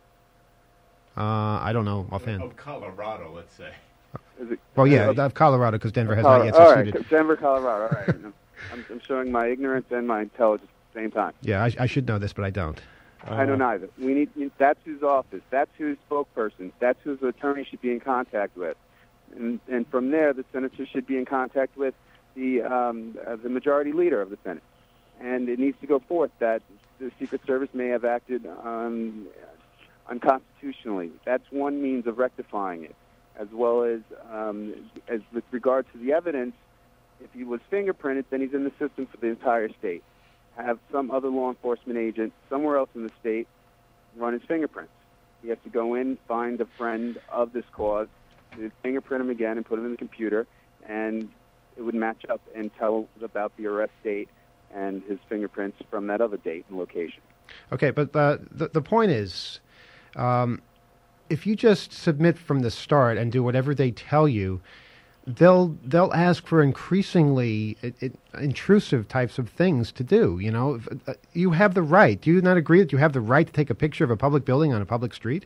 Uh, I don't know offhand. Of Colorado, let's say. Is it? Well, yeah, uh, of Colorado, because Denver has Colo- not yet all right, seceded. Denver, Colorado. All right, I'm, I'm showing my ignorance and my intelligence at the same time. Yeah, I, I should know this, but I don't. I don't either. We need. That's whose office. That's whose spokesperson. That's whose attorney should be in contact with, and and from there, the senator should be in contact with the um, uh, the majority leader of the Senate, and it needs to go forth that the Secret Service may have acted um, unconstitutionally. That's one means of rectifying it, as well as um, as with regard to the evidence. If he was fingerprinted, then he's in the system for the entire state. Have some other law enforcement agent somewhere else in the state run his fingerprints. He has to go in, find a friend of this cause, fingerprint him again, and put him in the computer, and it would match up and tell about the arrest date and his fingerprints from that other date and location. Okay, but uh, the the point is, um, if you just submit from the start and do whatever they tell you, they'll they'll ask for increasingly it, it, intrusive types of things to do. You know, If, uh, you have the right. Do you not agree that you have the right to take a picture of a public building on a public street?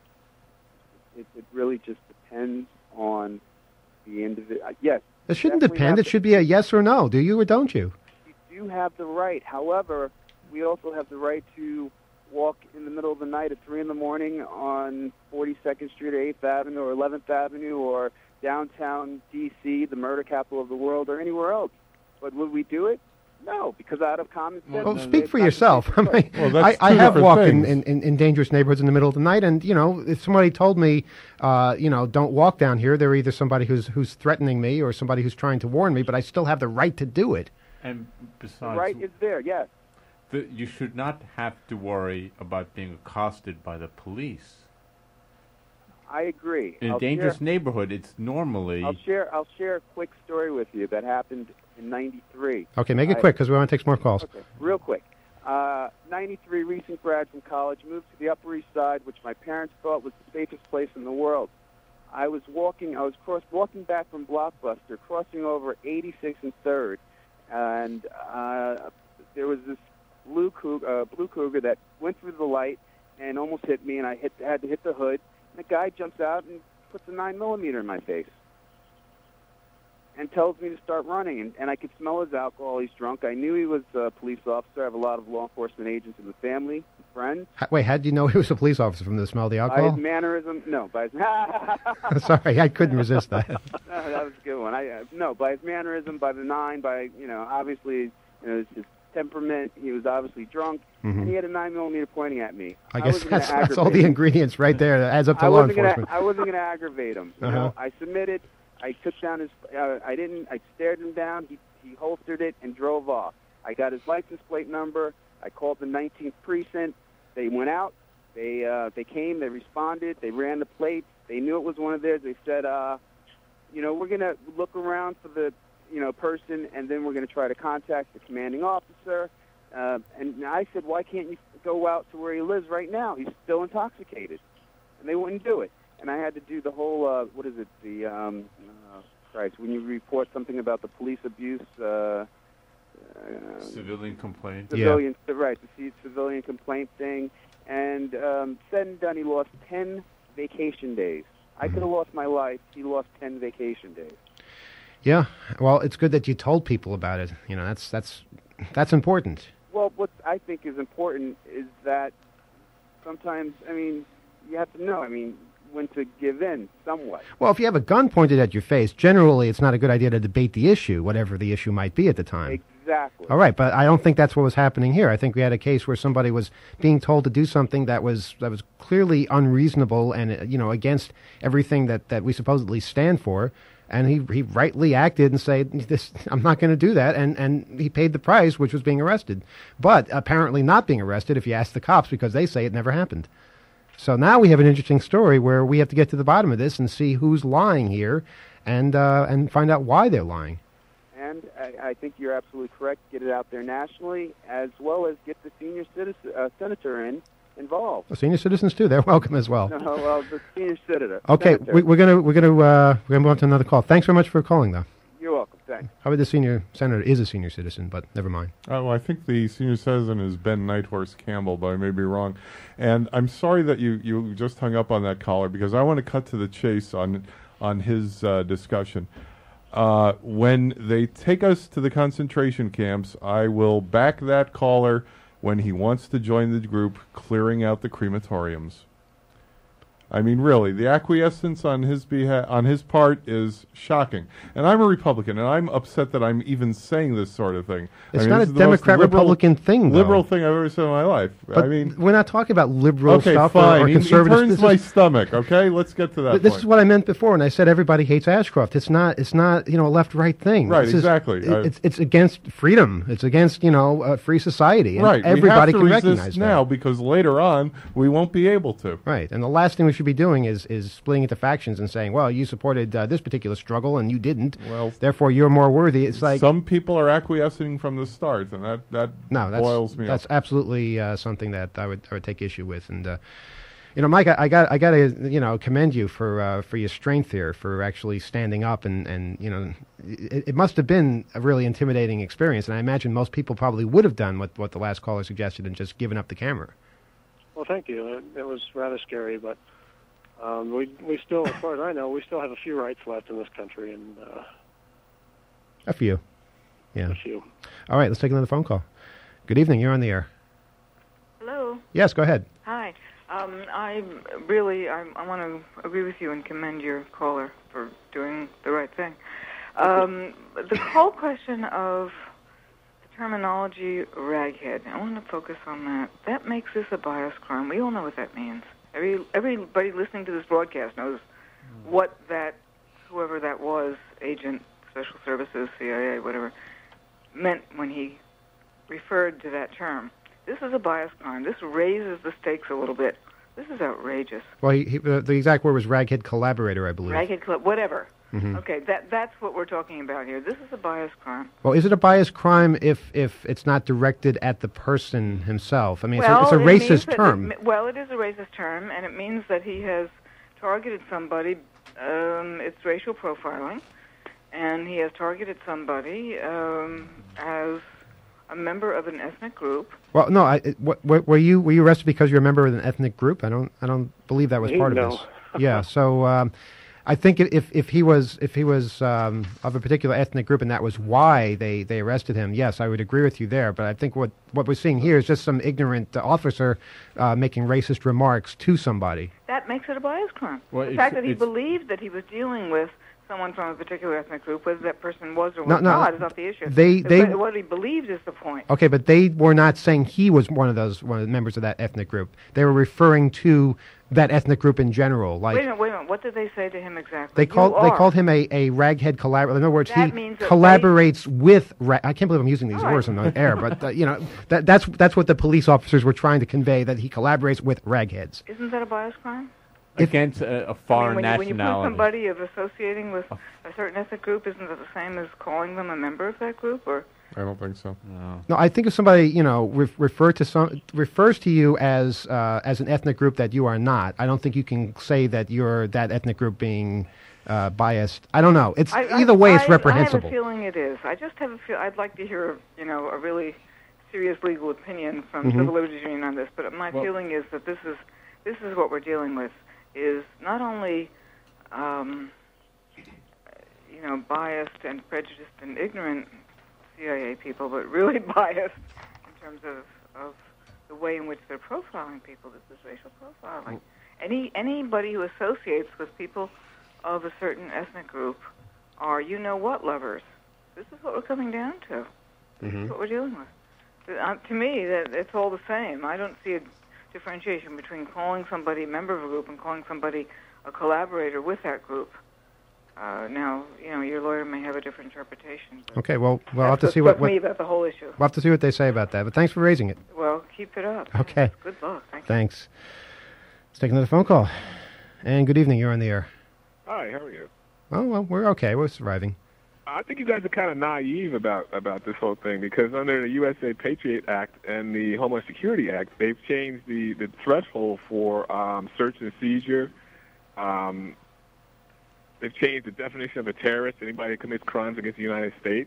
It, it really just depends on the individual. Uh, yes. It shouldn't definitely depend. have It should be a yes or no. Do you or don't you? You do have the right. However, we also have the right to walk in the middle of the night at three in the morning on forty-second Street or eighth Avenue or eleventh Avenue or downtown D C, the murder capital of the world, or anywhere else. But would we do it? No, because out of common sense. Well, speak for yourself. I mean, Well, that's I, I two have different walked in, things. in, in, in dangerous neighborhoods in the middle of the night, and you know, if somebody told me, uh, you know, don't walk down here, they're either somebody who's who's threatening me or somebody who's trying to warn me. But I still have the right to do it. And The besides, right is there, yes. the, you should not have to worry about being accosted by the police. I agree. In a I'll dangerous share, neighborhood, it's normally... I'll share. I'll share a quick story with you that happened in ninety-three. Okay, make it I- quick because we want to take some more calls. Okay, real quick. Uh, ninety-three, recent grad from college, moved to the Upper East Side, which my parents thought was the safest place in the world. I was walking. I was cross walking back from Blockbuster, crossing over eighty-sixth and third, and uh, there was this blue cougar, uh, blue cougar that went through the light and almost hit me, and I hit, had to hit the hood. And the guy jumps out and puts a nine millimeter in my face and tells me to start running. And, and I could smell his alcohol. He's drunk. I knew he was a police officer. I have a lot of law enforcement agents in the family, friends. Ha- Wait, how did you know he was a police officer from the smell of the By alcohol? his mannerism, no. By his Sorry, I couldn't resist that. No, that was a good one. I uh, no, by his mannerism, by the nine, by you know, obviously, you know, his, his temperament. He was obviously drunk, Mhm. and he had a nine millimeter pointing at me. I guess wasn't gonna that's, that's all aggravate the him. ingredients right there that adds up to I law wasn't enforcement. Gonna, I wasn't going to aggravate him. You Uh-huh. know, I submitted. I took down his. Uh, I didn't. I stared him down. He he holstered it and drove off. I got his license plate number. I called the nineteenth precinct. They went out. They uh, they came. They responded. They ran the plates. They knew it was one of theirs. They said, uh, you know, we're going to look around for the you know person, and then we're going to try to contact the commanding officer. Uh, and I said, why can't you go out to where he lives right now? He's still intoxicated. And they wouldn't do it. And I had to do the whole, uh, what is it, the, um, uh, Christ, when you report something about the police abuse, uh, uh, Civilian complaint. civilian, right, the ci- civilian complaint thing. And um, said and done, he lost ten vacation days. I could have lost my life. He lost ten vacation days. Yeah, well, it's good that you told people about it. You know, that's that's that's important. Well, what I think is important is that sometimes, I mean, you have to know, I mean, when to give in somewhat. Well, if you have a gun pointed at your face, generally it's not a good idea to debate the issue, whatever the issue might be at the time. Exactly. All right, but I don't think that's what was happening here. I think we had a case where somebody was being told to do something that was that was clearly unreasonable and uh, you know against everything that, that we supposedly stand for, and he he rightly acted and said, "This I'm not going to do that," and and he paid the price, which was being arrested, but apparently not being arrested if you ask the cops because they say it never happened. So now we have an interesting story where we have to get to the bottom of this and see who's lying here, and uh, and find out why they're lying. And I, I think you're absolutely correct. Get it out there nationally, as well as get the senior citizen, uh, senator in involved. Well, senior citizens too; they're welcome as well. No, well, the senior senator. Okay, senator. we, we're gonna we're gonna uh, we're gonna move on to another call. Thanks very much for calling, though. You're welcome. How about the senior senator is a senior citizen, but never mind. Oh, I think the senior citizen is Ben Nighthorse Campbell, but I may be wrong. And I'm sorry that you, you just hung up on that caller, because I want to cut to the chase on on his uh, discussion. Uh, when they take us to the concentration camps, I will back that caller when he wants to join the group clearing out the crematoriums. I mean, really, the acquiescence on his beha- on his part is shocking. And I'm a Republican, and I'm upset that I'm even saying this sort of thing. It's I mean, not this a is the most Democrat-Republican thing, though. Liberal thing I've ever said in my life. But I mean, we're not talking about liberal okay, stuff fine. or, or He- he conservative. turns This my is- stomach. Okay, let's get to that. This point. is what I meant before when I said everybody hates Ashcroft. It's not. It's not. You know, a left-right thing. Right, It's just- exactly. it- I- it's it's against freedom. It's against you know uh, free society. And Right, Everybody we can have to recognize resist that. now because later on we won't be able to. Right, and the last thing we should be doing is is splitting into factions and saying, well, you supported uh, this particular struggle and you didn't. Well, therefore you're more worthy. It's like some people are acquiescing from the start, and that that no, that's boils me that's up. absolutely uh, something that I would I would take issue with. And uh, you know, Mike, I, I got I got to you know commend you for uh, for your strength here, for actually standing up and and you know, it, it must have been a really intimidating experience, and I imagine most people probably would have done what what the last caller suggested and just given up the camera. Well, thank you. It, it was rather scary, but um, we we still, as far as I know, we still have a few rights left in this country, and uh, A few, yeah. a few. All right, let's take another phone call. Good evening. You're on the air. Hello. Yes, go ahead. Hi. Um, I really, I, I want to agree with you and commend your caller for doing the right thing. Um, the whole question of the terminology raghead, I want to focus on that. That makes this a bias crime. We all know what that means. Every everybody listening to this broadcast knows what that, whoever that was, agent, special services, C I A, whatever, meant when he referred to that term. This is a bias crime. This raises the stakes a little bit. This is outrageous. Well, he, he, the, the exact word was raghead collaborator, I believe. Raghead club, whatever. Mhm. Okay, that that's what we're talking about here. This is a bias crime. Well, is it a bias crime if, if it's not directed at the person himself? I mean, well, it's, a, it it's a means racist that term. It, well, it is a racist term, and it means that he has targeted somebody. Um, it's racial profiling, and he has targeted somebody um, as a member of an ethnic group. Well, no, I, it- what, what, were you were you arrested because you're a member of an ethnic group? I don't I don't believe that was Me? part No. of this. Yeah, so um, I think i- if if he was if he was um, of a particular ethnic group and that was why they, they arrested him, yes, I would agree with you there. But I think what, what we're seeing here is just some ignorant uh, officer uh, making racist remarks to somebody. That makes it a bias crime. Well, the it's- fact that he it's- believed that he was dealing with someone from a particular ethnic group, whether that person was or No, was no, not, is not the issue. they- But they- what he believed is the point. Okay, but they were not saying he was one of those one of the members of that ethnic group. They were referring to that ethnic group in general. Like wait a minute, wait a minute. What did they say to him exactly? they called You they are. called him a, a raghead collaborator. In other words, That he means that collaborates with. Ra- I can't believe I'm using these All right. words on the air, but uh, you know that that's that's what the police officers were trying to convey, that he collaborates with ragheads. Isn't that a bias crime? Against a, a foreign I mean, when you, when you prove nationality. somebody of associating with a certain ethnic group, isn't that the same as calling them a member of that group? Or I don't think so. No. No, I think if somebody you know re- refer to some refers to you as uh, as an ethnic group that you are not, I don't think you can say that you're that ethnic group being uh, biased. I don't know. It's I, I- either way, it's I- reprehensible. I have a feeling it is. I just have a feel. I'd like to hear, you know, a really serious legal opinion from Mhm. Civil Liberties Union on this. But my Well- feeling is that this is this is what we're dealing with. Is not only, um, you know, biased and prejudiced and ignorant C I A people, but really biased in terms of, of the way in which they're profiling people. This is racial profiling. Any anybody who associates with people of a certain ethnic group are you know what lovers. This is what we're coming down to. This Mhm. is what we're dealing with. Uh, to me, that it's all the same. I don't see a differentiation between calling somebody a member of a group and calling somebody a collaborator with that group. Uh, now, you know, your lawyer may have a different interpretation. But Okay, well, we'll have that's to see what what, struck me what about the whole issue. we'll have to see what they say about that. But thanks for raising it. Well, keep it up. Okay. Good luck. Thank you. Thanks. Let's take another phone call. And good evening. You're on the air. Hi, how are you? Oh well, we're okay. We're surviving. I think you guys are kind of naive about, about this whole thing because under the U S A Patriot Act and the Homeland Security Act, they've changed the, the threshold for um, search and seizure. Um, they've changed the definition of a terrorist, anybody who commits crimes against the United States.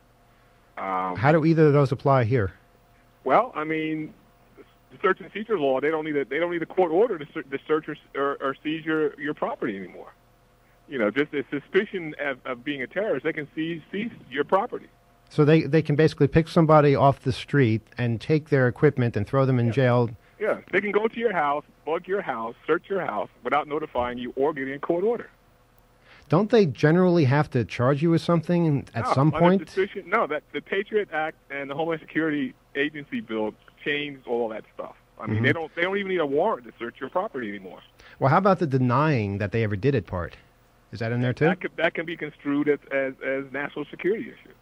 Um, How do either of those apply here? Well, I mean, the search and seizure law, they don't need a, they don't need a court order to, ser- to search or, or, or seize your, your property anymore. You know, just a suspicion of, of being a terrorist, they can seize, seize your property. So they, they can basically pick somebody off the street and take their equipment and throw them in jail. Yeah, they can go to your house, bug your house, search your house without notifying you or getting a court order. Don't they generally have to charge you with something at No, some under point? suspicion- no, that the Patriot Act and the Homeland Security Agency bill changed all that stuff. I mean, Mhm. they don't they don't even need a warrant to search your property anymore. Well, how about the denying that they ever did it part? Is that in there too? That could, that can be construed as as, as national security issue.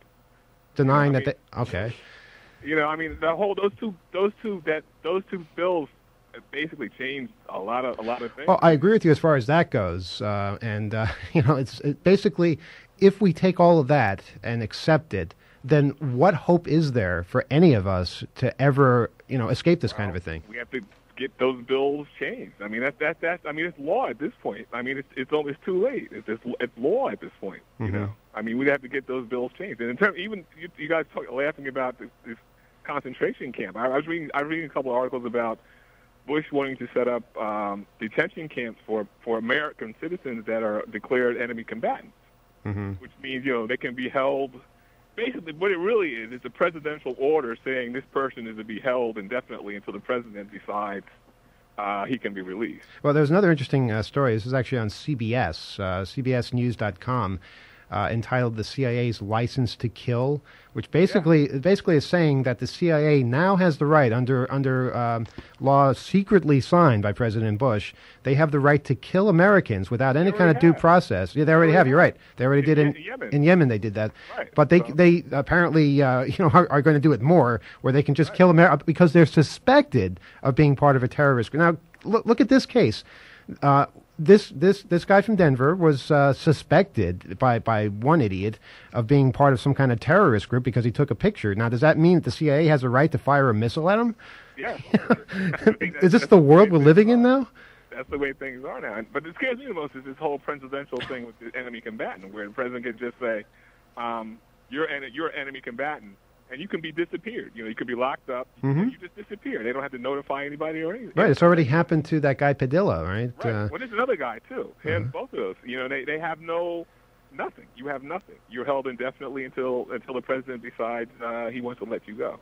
Denying that they... Okay. You know, I mean, the whole those two those two that those two bills basically changed a lot of a lot of things. Well, I agree with you as far as that goes. Uh, and, uh, you know, it's it basically, if we take all of that and accept it, then what hope is there for any of us to ever, you know, escape this kind of a thing? We have to get those bills changed. I mean, that that that I mean, it's law at this point. I mean, it's it's almost too late. It's it's, it's law at this point. You Mhm. know, I mean, we'd have to get those bills changed. And in terms, even you, you guys talk, laughing about this, this concentration camp. I, I was reading I was reading a couple of articles about Bush wanting to set up um, detention camps for for American citizens that are declared enemy combatants, Mm-hmm. which means, you know, they can be held. Basically, what it really is, is a presidential order saying this person is to be held indefinitely until the president decides uh, he can be released. Well, there's another interesting uh, story. This is actually on C B S, uh, C B S News dot com, uh, entitled "The C I A's License to Kill," which basically basically is saying that the C I A now has the right, under under um, law secretly signed by President Bush, they have the right to kill Americans without any kind of due process. Yeah, they already have. You're right. They already did in Yemen. in Yemen. They did that. But they they apparently uh, you know are, are going to do it more, where they can just kill America because they're suspected of being part of a terrorist group. Now look look at this case. Uh, This this this guy from Denver was uh, suspected by, by one idiot of being part of some kind of terrorist group because he took a picture. Now, does that mean that the C I A has a right to fire a missile at him? Yeah. Is this the world we're living in now? That's the way things are now. But what scares me the most is this whole presidential thing with the enemy combatant, where the president can just say, um, "You're en- you're an enemy combatant," and you can be disappeared. You know, you could be locked up. Mhm. You just disappear. They don't have to notify anybody or anything. Right. It's already happened to that guy Padilla, right? Right. Uh, Well, there's another guy too. Him, both of those. You know, they they have no nothing. You have nothing. You're held indefinitely until until the president decides uh, he wants to let you go.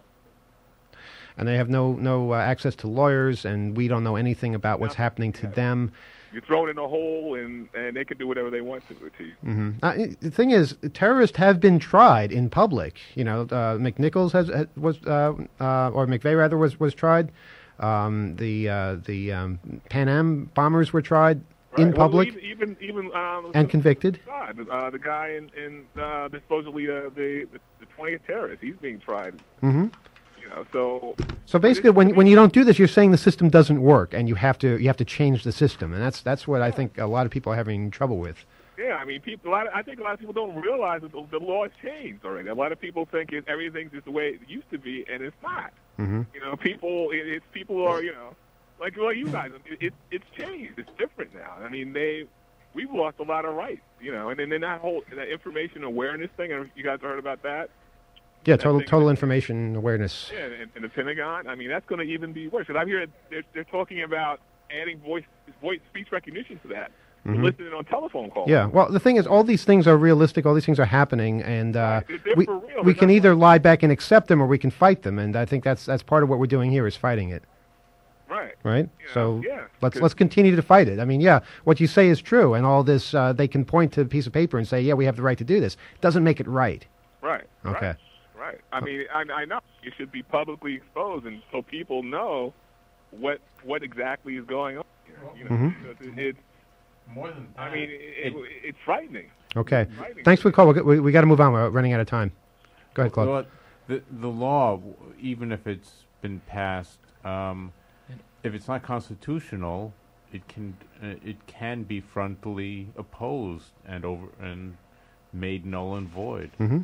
and they have no no uh, access to lawyers, and we don't know anything about what's happening to them. You're thrown in a hole, and and they can do whatever they want to to you. hmm Uh, the thing is, terrorists have been tried in public. You know, uh, McNichols has, has was, uh, uh, or McVeigh rather, was was tried. Um, the uh, the um, Pan Am bombers were tried in Right. Well, public even even, even um, and convicted. God, uh, the guy in in uh, the supposedly uh, the the twentieth terrorist, he's being tried. hmm You know, so So basically, when when you don't do this, you're saying the system doesn't work, and you have to you have to change the system, and that's that's what I think a lot of people are having trouble with. yeah, I mean, people. A lot of, I think a lot of people don't realize that the, the law has changed already. A lot of people think it, everything's just the way it used to be, and it's not. hmm You know, people. It, it's people are you know, like well, you guys. It, it, it's changed. It's different now. I mean, they. We've lost a lot of rights, you know, and then, then that whole that information awareness thing. I don't know if you guys heard about that. Yeah, That total thing- total information awareness. Yeah, in, in the Pentagon. I mean, that's going to even be worse. Because I hear they're, they're talking about adding voice voice speech recognition to that, Mhm. listening on telephone calls. Yeah, well, the thing is, all these things are realistic. All these things are happening, and uh, They're we for real. we They're can not either lie back and accept them, or we can fight them. And I think that's that's part of what we're doing here is fighting it. Right. Right. So yeah, let's 'cause- let's continue to fight it. I mean, yeah, what you say is true, and all this uh, they can point to a piece of paper and say, yeah, we have the right to do this. Doesn't make it right. Right. Okay. Right. Right. I mean, I, I know it should be publicly exposed, and so people know what what exactly is going on here. You know, Mhm. because it, it's more than. I mean, it, it, it's frightening. Okay. Frightening. Thanks for the call. We we, we got to move on. We're running out of time. Go ahead, Claude. Well, the the law, even if it's been passed, um, if it's not constitutional, it can uh, it can be frontally opposed and over and made null and void. Mm-hmm.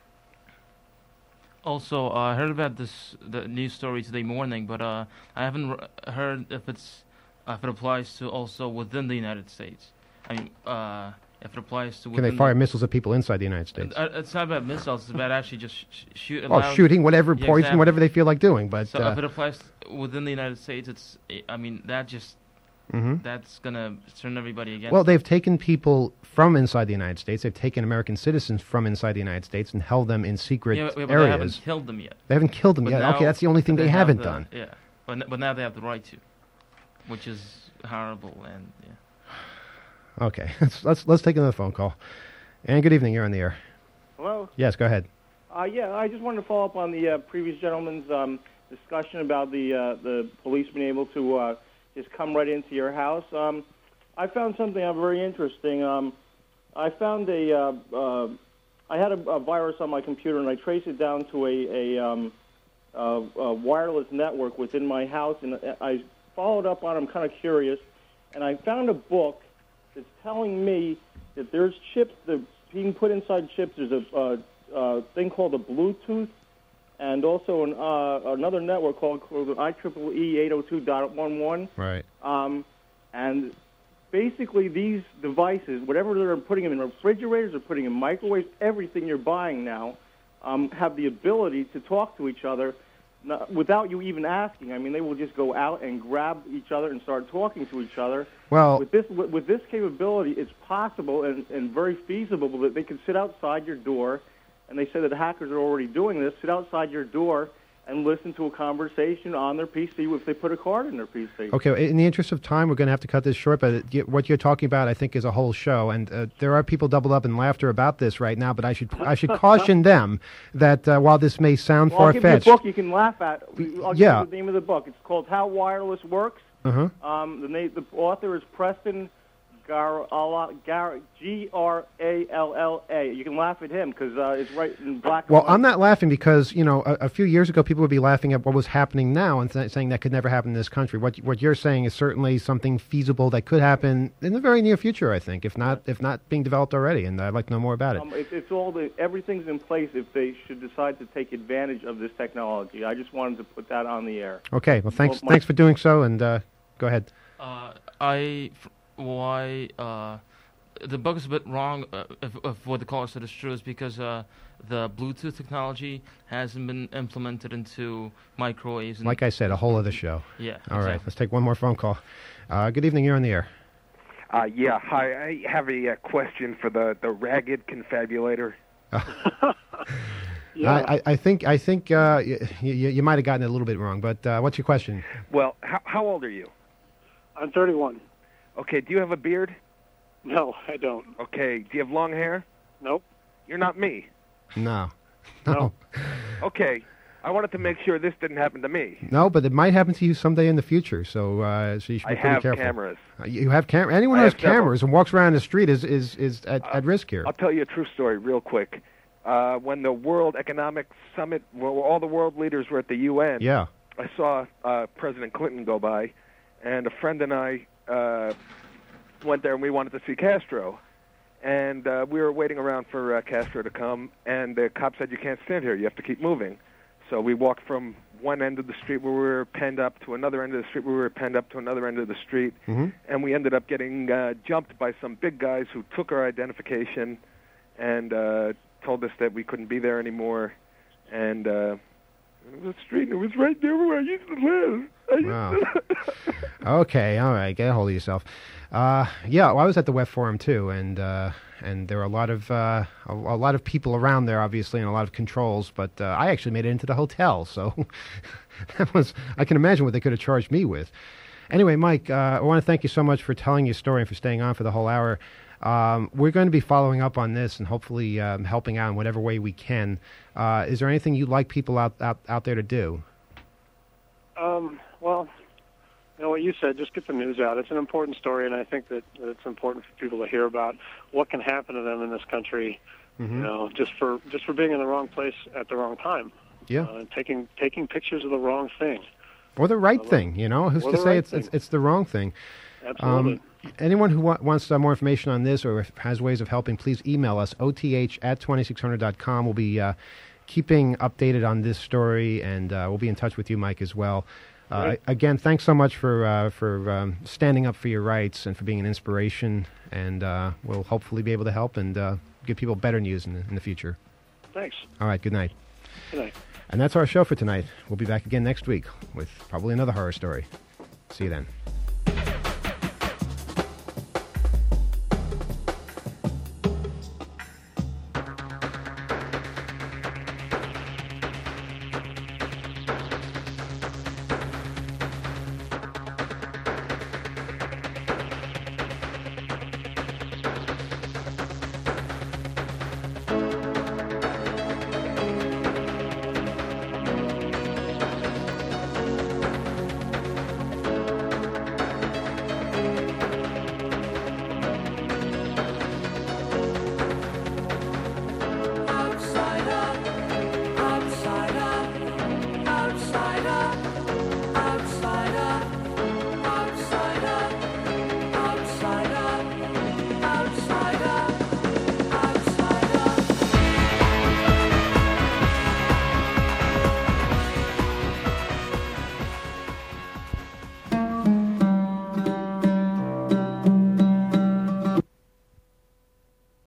Also, uh, I heard about this the news story today morning, but uh, I haven't r- heard if it's uh, if it applies to also within the United States. I mean, uh, if it applies to Can they within fire the, missiles at people inside the United States? Uh, it's not about missiles. It's about actually just sh- sh- shoot. Oh, allow- shooting, whatever, Yeah, poison, exactly. whatever they feel like doing. But so uh, if it applies within the United States, it's. I mean, that just. Mhm. That's gonna turn everybody against. well, they've taken people from inside the United States. They've taken American citizens from inside the United States and held them in secret Yeah, but- but areas. they haven't killed them yet. They haven't killed them But yet. now Okay, that's the only thing they, have haven't the- done. Yeah, but n- but now they have the right to, which is horrible and yeah. Okay, let's let's let's take another phone call. And good evening. You're on the air. Hello? Yes, go ahead. Uh, yeah, I just wanted to follow up on the uh, previous gentleman's um, discussion about the uh, the police being able to uh, just come right into your house. Um, I found something uh, very interesting. Um, I found a uh, uh, I had a, a virus on my computer, and I traced it down to a, a, um, uh, a wireless network within my house, and I followed up on it. I'm kind of curious, and I found a book that's telling me that there's chips that being put inside chips. There's a uh, uh, thing called a Bluetooth, and also an, uh, another network called, called I triple E eight oh two dot eleven. Right. Um, and basically these devices, whatever they're putting them in refrigerators, they're putting in microwaves, everything you're buying now, um, have the ability to talk to each other not, without you even asking. I mean, they will just go out and grab each other and start talking to each other. Well- with this with, with this capability, it's possible and, and very feasible that they can sit outside your door, and they say that hackers are already doing this, sit outside your door and listen to a conversation on their P C if they put a card in their P C. Okay, in the interest of time, we're going to have to cut this short, but it, what you're talking about, I think, is a whole show, and uh, there are people doubled up in laughter about this right now, but I should I should caution them that uh, while this may sound Well, I'll give you a far-fetched... book you can laugh at. I'll Yeah. give you the name of the book. It's called How Wireless Works. Uh-huh. Um, the, na- the author is Preston Gar- Gar- G R A L L A. You can laugh at him because uh, it's right in black and Well, white. I'm not laughing because, you know, a, a few years ago, people would be laughing at what was happening now and th- saying that could never happen in this country. What what you're saying is certainly something feasible that could happen in the very near future, I think, if not if not being developed already, and I'd like to know more about it. Um, it, it's all the everything's in place if they should decide to take advantage of this technology. I just wanted to put that on the air. Okay, well, thanks Well, my- thanks for doing so, and uh, go ahead. Uh, I f- why uh, the book is a bit wrong. Uh, if, if what the caller said is true, is because uh, the Bluetooth technology hasn't been implemented into microwaves. And Like I said, a whole other show. Yeah, All right, exactly. let's take one more phone call. Uh, good evening, you're on the air. Uh, yeah, hi. I have a uh, question for the, the ragged confabulator. I, I, I think I think uh, y- y- you might have gotten it a little bit wrong, but uh, what's your question? Well, how, how old are you? I'm thirty-one. Okay, do you have a beard? No, I don't. Okay, do you have long hair? Nope. You're not me. No. No. Okay, I wanted to make sure this didn't happen to me. No, but it might happen to you someday in the future, so uh, so you should be I pretty have careful. cameras. Uh, you have camera. Anyone I who has have several. cameras and walks around the street is is, is at, at risk here. I'll tell you a true story real quick. Uh, when the World Economic Summit, where all the world leaders were at the U N, Yeah. I saw uh, President Clinton go by, and a friend and I uh, went there, and we wanted to see Castro. And uh, we were waiting around for uh, Castro to come, and the cop said, "You can't stand here. You have to keep moving." So we walked from one end of the street where we were penned up to another end of the street where we were penned up to another end of the street, Mhm. and we ended up getting uh, jumped by some big guys who took our identification and uh, told us that we couldn't be there anymore. And uh, it was a street, and it was right there where I used to live. I used Wow. to Okay, all right, get a hold of yourself. Uh, yeah, well, I was at the Web Forum too, and uh, and there were a lot of uh, a, a lot of people around there, obviously, and a lot of controls. But uh, I actually made it into the hotel, so that was I can imagine what they could have charged me with. Anyway, Mike, uh, I want to thank you so much for telling your story and for staying on for the whole hour. Um, we're going to be following up on this and hopefully um, helping out in whatever way we can. Uh, is there anything you'd like people out, out, out there to do? Um, well, you know what you said, just get the news out. It's an important story, and I think that, that it's important for people to hear about what can happen to them in this country, Mhm. you know, just for just for being in the wrong place at the wrong time. Yeah. Uh, taking taking pictures of the wrong thing. Or the right thing, you know? Who's or to the say right it's, it's thing. it's the wrong thing? Absolutely. Um, anyone who wa- wants uh, more information on this or if has ways of helping, please email us, O T H at twenty-six hundred dot com. We'll be uh, keeping updated on this story, and uh, we'll be in touch with you, Mike, as well. Uh, Right. Again, thanks so much for uh, for um, standing up for your rights and for being an inspiration. And uh, we'll hopefully be able to help and uh, give people better news in the, in the future. Thanks. All right, good night. Good night. And that's our show for tonight. We'll be back again next week with probably another horror story. See you then.